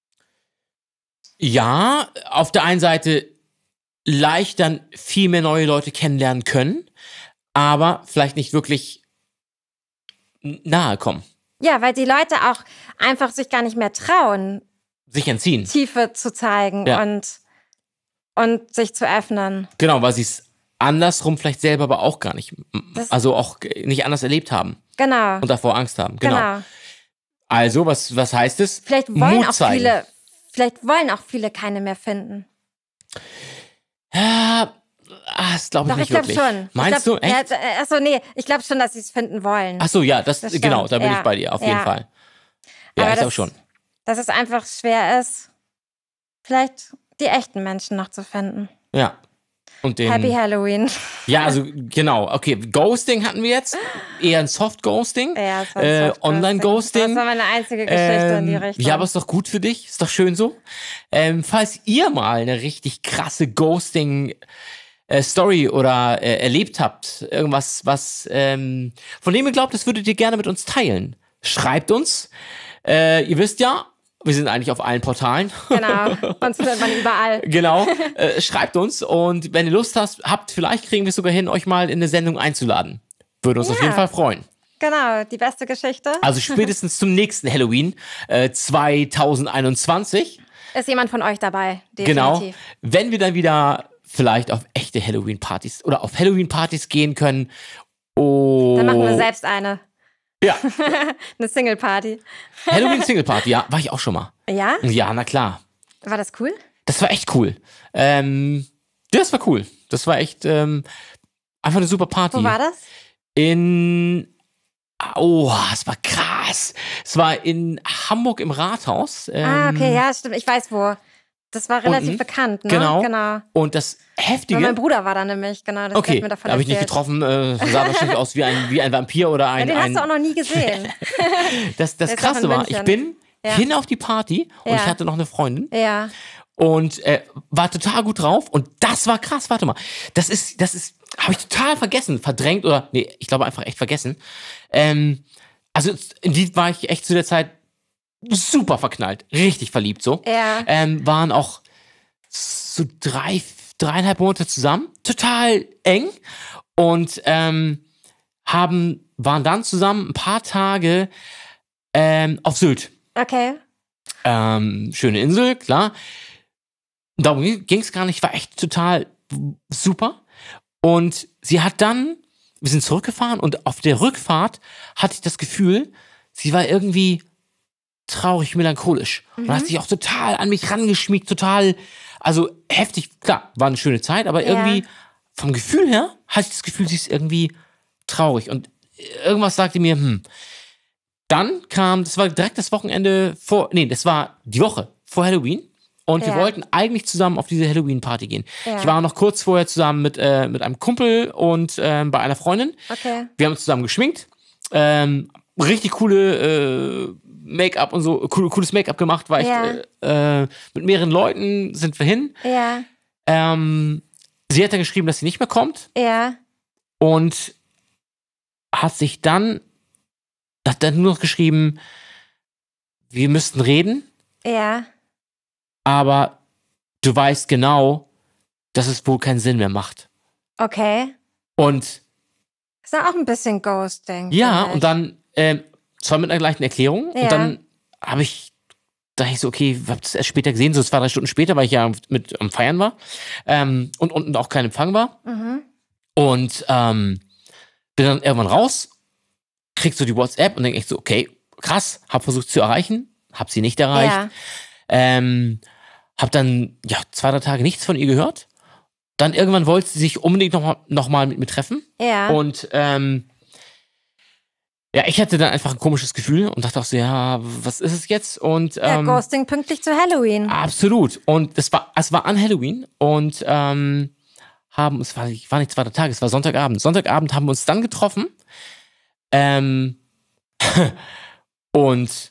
Ja, auf der einen Seite leicht dann viel mehr neue Leute kennenlernen können, aber vielleicht nicht wirklich n- nahe kommen, Ja, weil die Leute auch einfach sich gar nicht mehr trauen, sich entziehen. Tiefe zu zeigen Ja. und, und sich zu öffnen. Genau, weil sie es andersrum vielleicht selber aber auch gar nicht, Das- also auch nicht anders erlebt haben Genau. und davor Angst haben. Genau. genau. Also, was, was heißt es? Vielleicht wollen Mut auch zeigen. viele, vielleicht wollen auch viele keine mehr finden. Ja, ah, das glaube ich Doch, nicht ich glaube wirklich. schon. Meinst ich glaub, du? Echt? Ja, äh, achso, nee, ich glaube schon, dass sie es finden wollen. Ach so, ja, das, Das genau, stimmt, da bin ja. ich bei dir, auf Ja. jeden Fall. Ja, Aber ich glaube das- schon. Dass es einfach schwer ist, vielleicht die echten Menschen noch zu finden. Ja. Und den, Happy Halloween. ja, also genau, okay, Ghosting hatten wir jetzt, eher ein Soft-Ghosting, Ja, das war äh, Soft-Ghosting. Online-Ghosting. Das war meine einzige Geschichte in die Ähm, Richtung. ja, aber ist doch gut für dich, ist doch schön so. Ähm, falls ihr mal eine richtig krasse Ghosting-Story oder äh, erlebt habt, irgendwas, was ähm, von dem ihr glaubt, das würdet ihr gerne mit uns teilen, schreibt uns. Äh, ihr wisst ja, Wir sind eigentlich auf allen Portalen. Genau, uns findet man überall. Genau. Äh, schreibt uns und wenn ihr Lust hast, habt, vielleicht kriegen wir es sogar hin, euch mal in eine Sendung einzuladen. Würde uns Ja. auf jeden Fall freuen. Genau, die beste Geschichte. Also spätestens zum nächsten Halloween äh, zwanzig einundzwanzig. Ist jemand von euch dabei? Genau. Definitiv. Wenn wir dann wieder vielleicht auf echte Halloween-Partys oder auf Halloween-Partys gehen können. Oh. Dann machen wir selbst eine. Ja. Eine Single-Party. Halloween-Single-Party, ja, war ich auch schon mal. Ja? Ja, na klar. War das cool? Das war echt cool. Ähm, das war cool. Das war echt ähm, einfach eine super Party. Wo war das? In. Oh, es war krass. Es war in Hamburg im Rathaus. Ähm, Ah, okay, ja, stimmt. Ich weiß wo. Das war relativ unten. bekannt, ne? Genau. genau. Und das Heftige. Weil mein Bruder war da nämlich, genau. Das Okay, hat mir davon habe ich nicht erzählt. getroffen. Äh, sah wahrscheinlich aus wie ein, wie ein Vampir oder Ja, ein. den ein hast du auch noch nie gesehen. das das Der ist auch Krasse in war, ich München. bin Ja. hin auf die Party und Ja. ich hatte noch eine Freundin Ja. und äh, war total gut drauf und das war krass. Warte mal, das ist, das ist, habe ich total vergessen, verdrängt oder nee, ich glaube einfach echt vergessen. Ähm, also in die war ich echt zu der Zeit super verknallt, richtig verliebt so. Ja. Ähm, waren auch so drei, dreieinhalb Monate zusammen, total eng und ähm, haben, waren dann zusammen ein paar Tage ähm, auf Sylt. Okay. Ähm, schöne Insel, klar. Darum ging es gar nicht, war echt total super. Und sie hat dann, wir sind zurückgefahren und auf der Rückfahrt hatte ich das Gefühl, sie war irgendwie traurig, melancholisch. Und hat sich auch total an mich rangeschmiegt, total, also heftig. Klar, war eine schöne Zeit, aber Ja. irgendwie vom Gefühl her hatte ich das Gefühl, sie ist irgendwie traurig. Und irgendwas sagte mir, hm. Dann kam, das war direkt das Wochenende vor, nee, das war die Woche vor Halloween. Und wir Ja. wollten eigentlich zusammen auf diese Halloween-Party gehen. Ja. Ich war noch kurz vorher zusammen mit, äh, mit einem Kumpel und ähm, bei einer Freundin. Okay. Wir haben uns zusammen geschminkt. Ähm, richtig coole äh, Make-up und so, cool, cooles Make-up gemacht. War echt, Ja. äh, äh, mit mehreren Leuten sind wir hin. Ja. Ähm, sie hat dann geschrieben, dass sie nicht mehr kommt. Ja. Und hat sich dann, hat dann nur noch geschrieben, wir müssten reden, Ja. aber du weißt genau, dass es wohl keinen Sinn mehr macht. Okay. Und Ist ja auch ein bisschen Ghosting. ja, vielleicht. und dann, ähm, zwar mit einer gleichen Erklärung, Ja. und dann habe ich, dachte ich so, okay, ich habe das erst später gesehen, so zwei, drei Stunden später, weil ich ja mit am Feiern war ähm, und unten auch kein Empfang war. Mhm. Und ähm, bin dann irgendwann raus, krieg so die WhatsApp und denke echt so, okay, krass, hab versucht sie zu erreichen, hab sie nicht erreicht. Ja. Ähm, hab dann ja zwei, drei Tage nichts von ihr gehört. Dann irgendwann wollte sie sich unbedingt noch mal, noch mal mit mir treffen. Ja. Und ähm, ja, ich hatte dann einfach ein komisches Gefühl und dachte auch so, ja, was ist es jetzt? Und ja, ähm, Ghosting pünktlich zu Halloween. absolut. Und es war, es war an Halloween und ähm, haben, es war, war nicht zweiter Tag, es war Sonntagabend. Sonntagabend haben wir uns dann getroffen. Ähm, und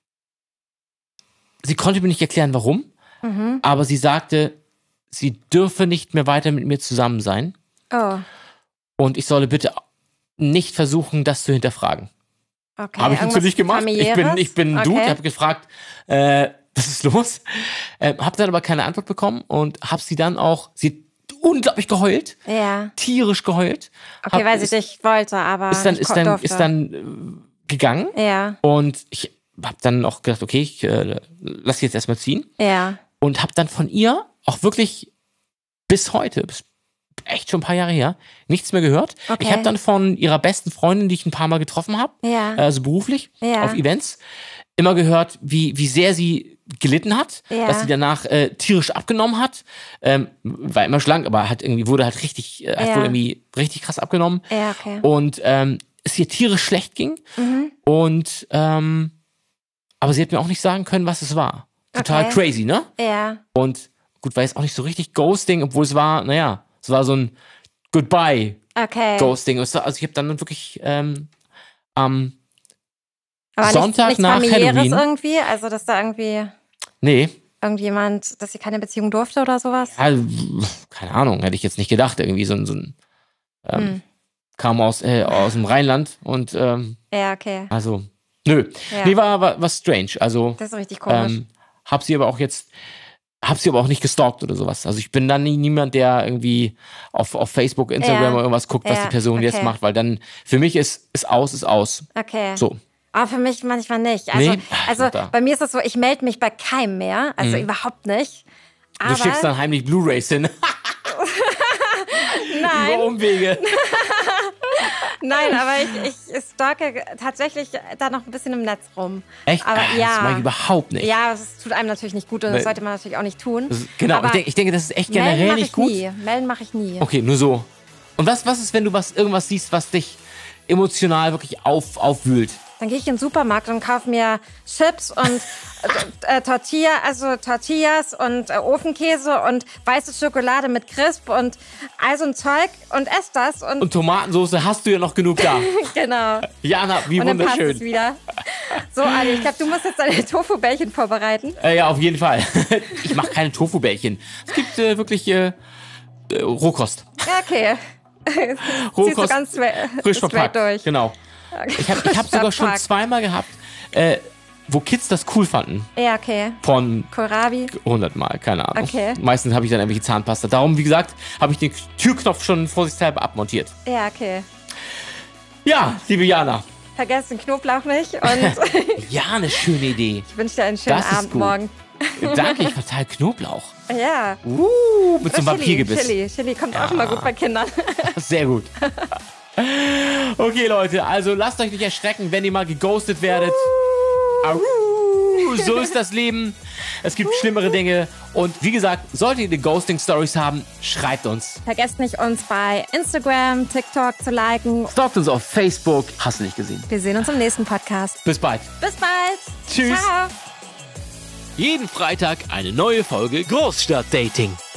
sie konnte mir nicht erklären, warum, Mhm. aber sie sagte, sie dürfe nicht mehr weiter mit mir zusammen sein Oh, und ich solle bitte nicht versuchen, das zu hinterfragen. okay. Habe ich Irgendwas natürlich gemacht. Ich bin, Familiäres? ich bin ein Dude, Okay. ich habe gefragt, äh, was ist los? Äh, habe dann aber keine Antwort bekommen und habe sie dann auch, sie hat unglaublich geheult, Ja. tierisch geheult. Okay, Hab- weil sie ist, dich wollte, aber ist dann, nicht ist ko- dann, durfte. ist dann äh, gegangen Ja, und ich habe dann auch gedacht, okay, ich äh, lass sie jetzt erstmal ziehen ja. und habe dann von ihr auch wirklich bis heute, bis echt schon ein paar Jahre her, nichts mehr gehört. Okay. Ich habe dann von ihrer besten Freundin, die ich ein paar Mal getroffen habe, Ja. also beruflich, Ja. auf Events, immer gehört, wie, wie sehr sie gelitten hat, Ja. dass sie danach äh, tierisch abgenommen hat. Ähm, war immer schlank, aber hat irgendwie, wurde halt richtig, äh, hat Ja. wohl irgendwie richtig krass abgenommen. Ja, okay. Und ähm, es ihr tierisch schlecht ging. Mhm. Und ähm, aber sie hat mir auch nicht sagen können, was es war. Total Okay. crazy, ne? Ja. Und gut, war jetzt auch nicht so richtig Ghosting, obwohl es war, naja, es war so ein Goodbye Okay. Ghosting. Es war, also ich habe dann wirklich ähm, am Aber Sonntag nichts, nichts nach Familiäres Halloween. irgendwie? Also, dass da irgendwie Nee, irgendjemand, dass sie keine Beziehung durfte oder sowas? ja, keine Ahnung, hätte ich jetzt nicht gedacht. Irgendwie so ein, so ein ähm, Hm. kam aus, äh, aus dem Rheinland und ähm, Ja, okay. also Nö. Ja. Nee, war, war, war strange. Also, Das ist richtig komisch. ähm, hab sie aber auch jetzt, hab sie aber auch nicht gestalkt oder sowas. Also ich bin dann nie, niemand, der irgendwie auf, auf Facebook, Instagram Ja. oder irgendwas guckt, was Ja, die Person okay. jetzt macht, weil dann, für mich ist, ist aus, ist aus. Okay. So. Aber für mich manchmal nicht. Also, Nee? also Da. bei mir ist es so, ich melde mich bei keinem mehr. Also überhaupt nicht. Aber Du schickst dann heimlich Blu-Rays hin. nein, Über Umwege. nein, aber ich, ich stalke tatsächlich da noch ein bisschen im Netz rum. Echt? Aber Ah, ja. Das mag ich überhaupt nicht. Ja, das tut einem natürlich nicht gut und das Nee. sollte man natürlich auch nicht tun. Das ist, genau, aber ich, denk, ich denke, das ist echt melden generell mache nicht ich gut. nie. Melden mache ich nie. Okay, nur so. Und was, was ist, wenn du was, irgendwas siehst, was dich emotional wirklich auf, aufwühlt? Dann gehe ich in den Supermarkt und kaufe mir Chips und äh, äh, Tortilla, also Tortillas und äh, Ofenkäse und weiße Schokolade mit Crisp und all so ein Zeug und esse das und, Und Tomatensauce hast du ja noch genug da. genau. Jana, wie Und dann passt es wunderschön. wieder. So, Ali, ich glaube, du musst jetzt deine Tofu-Bällchen vorbereiten. Äh, ja, auf jeden Fall. Ich mache keine Tofu-Bällchen. Es gibt äh, wirklich äh, äh, Rohkost. Ja, okay. Ziehst du Rohkost, ganz stra- frisch straight verpackt. durch. Genau. Ich habe ich hab sogar schon Verpackt. zweimal gehabt, äh, wo Kids das cool fanden. Ja, okay. Von Kohlrabi. hundert Mal, keine Ahnung. Okay. Meistens habe ich dann irgendwelche Zahnpasta. Darum, wie gesagt, habe ich den Türknopf schon vorsichtshalber abmontiert. Ja, okay. Ja, liebe Jana. Vergesst den Knoblauch nicht und Ja, eine schöne Idee. ich wünsche dir einen schönen Das ist Abend gut. morgen. Danke, ich verteile Knoblauch. Ja. Uh, mit so einem Oder Chili, Vampirgebiss. Chili. Chili kommt auch immer gut bei Kindern. Sehr gut. Okay, Leute, also lasst euch nicht erschrecken, wenn ihr mal geghostet werdet. Au. So ist das Leben. Es gibt schlimmere Dinge. Und wie gesagt, solltet ihr Ghosting-Stories haben, schreibt uns. Vergesst nicht, uns bei Instagram, TikTok zu liken. Stalkt uns auf Facebook. Hast du nicht gesehen. Wir sehen uns im nächsten Podcast. Bis bald. Bis bald. Tschüss. Ciao. Jeden Freitag eine neue Folge Großstadtdating.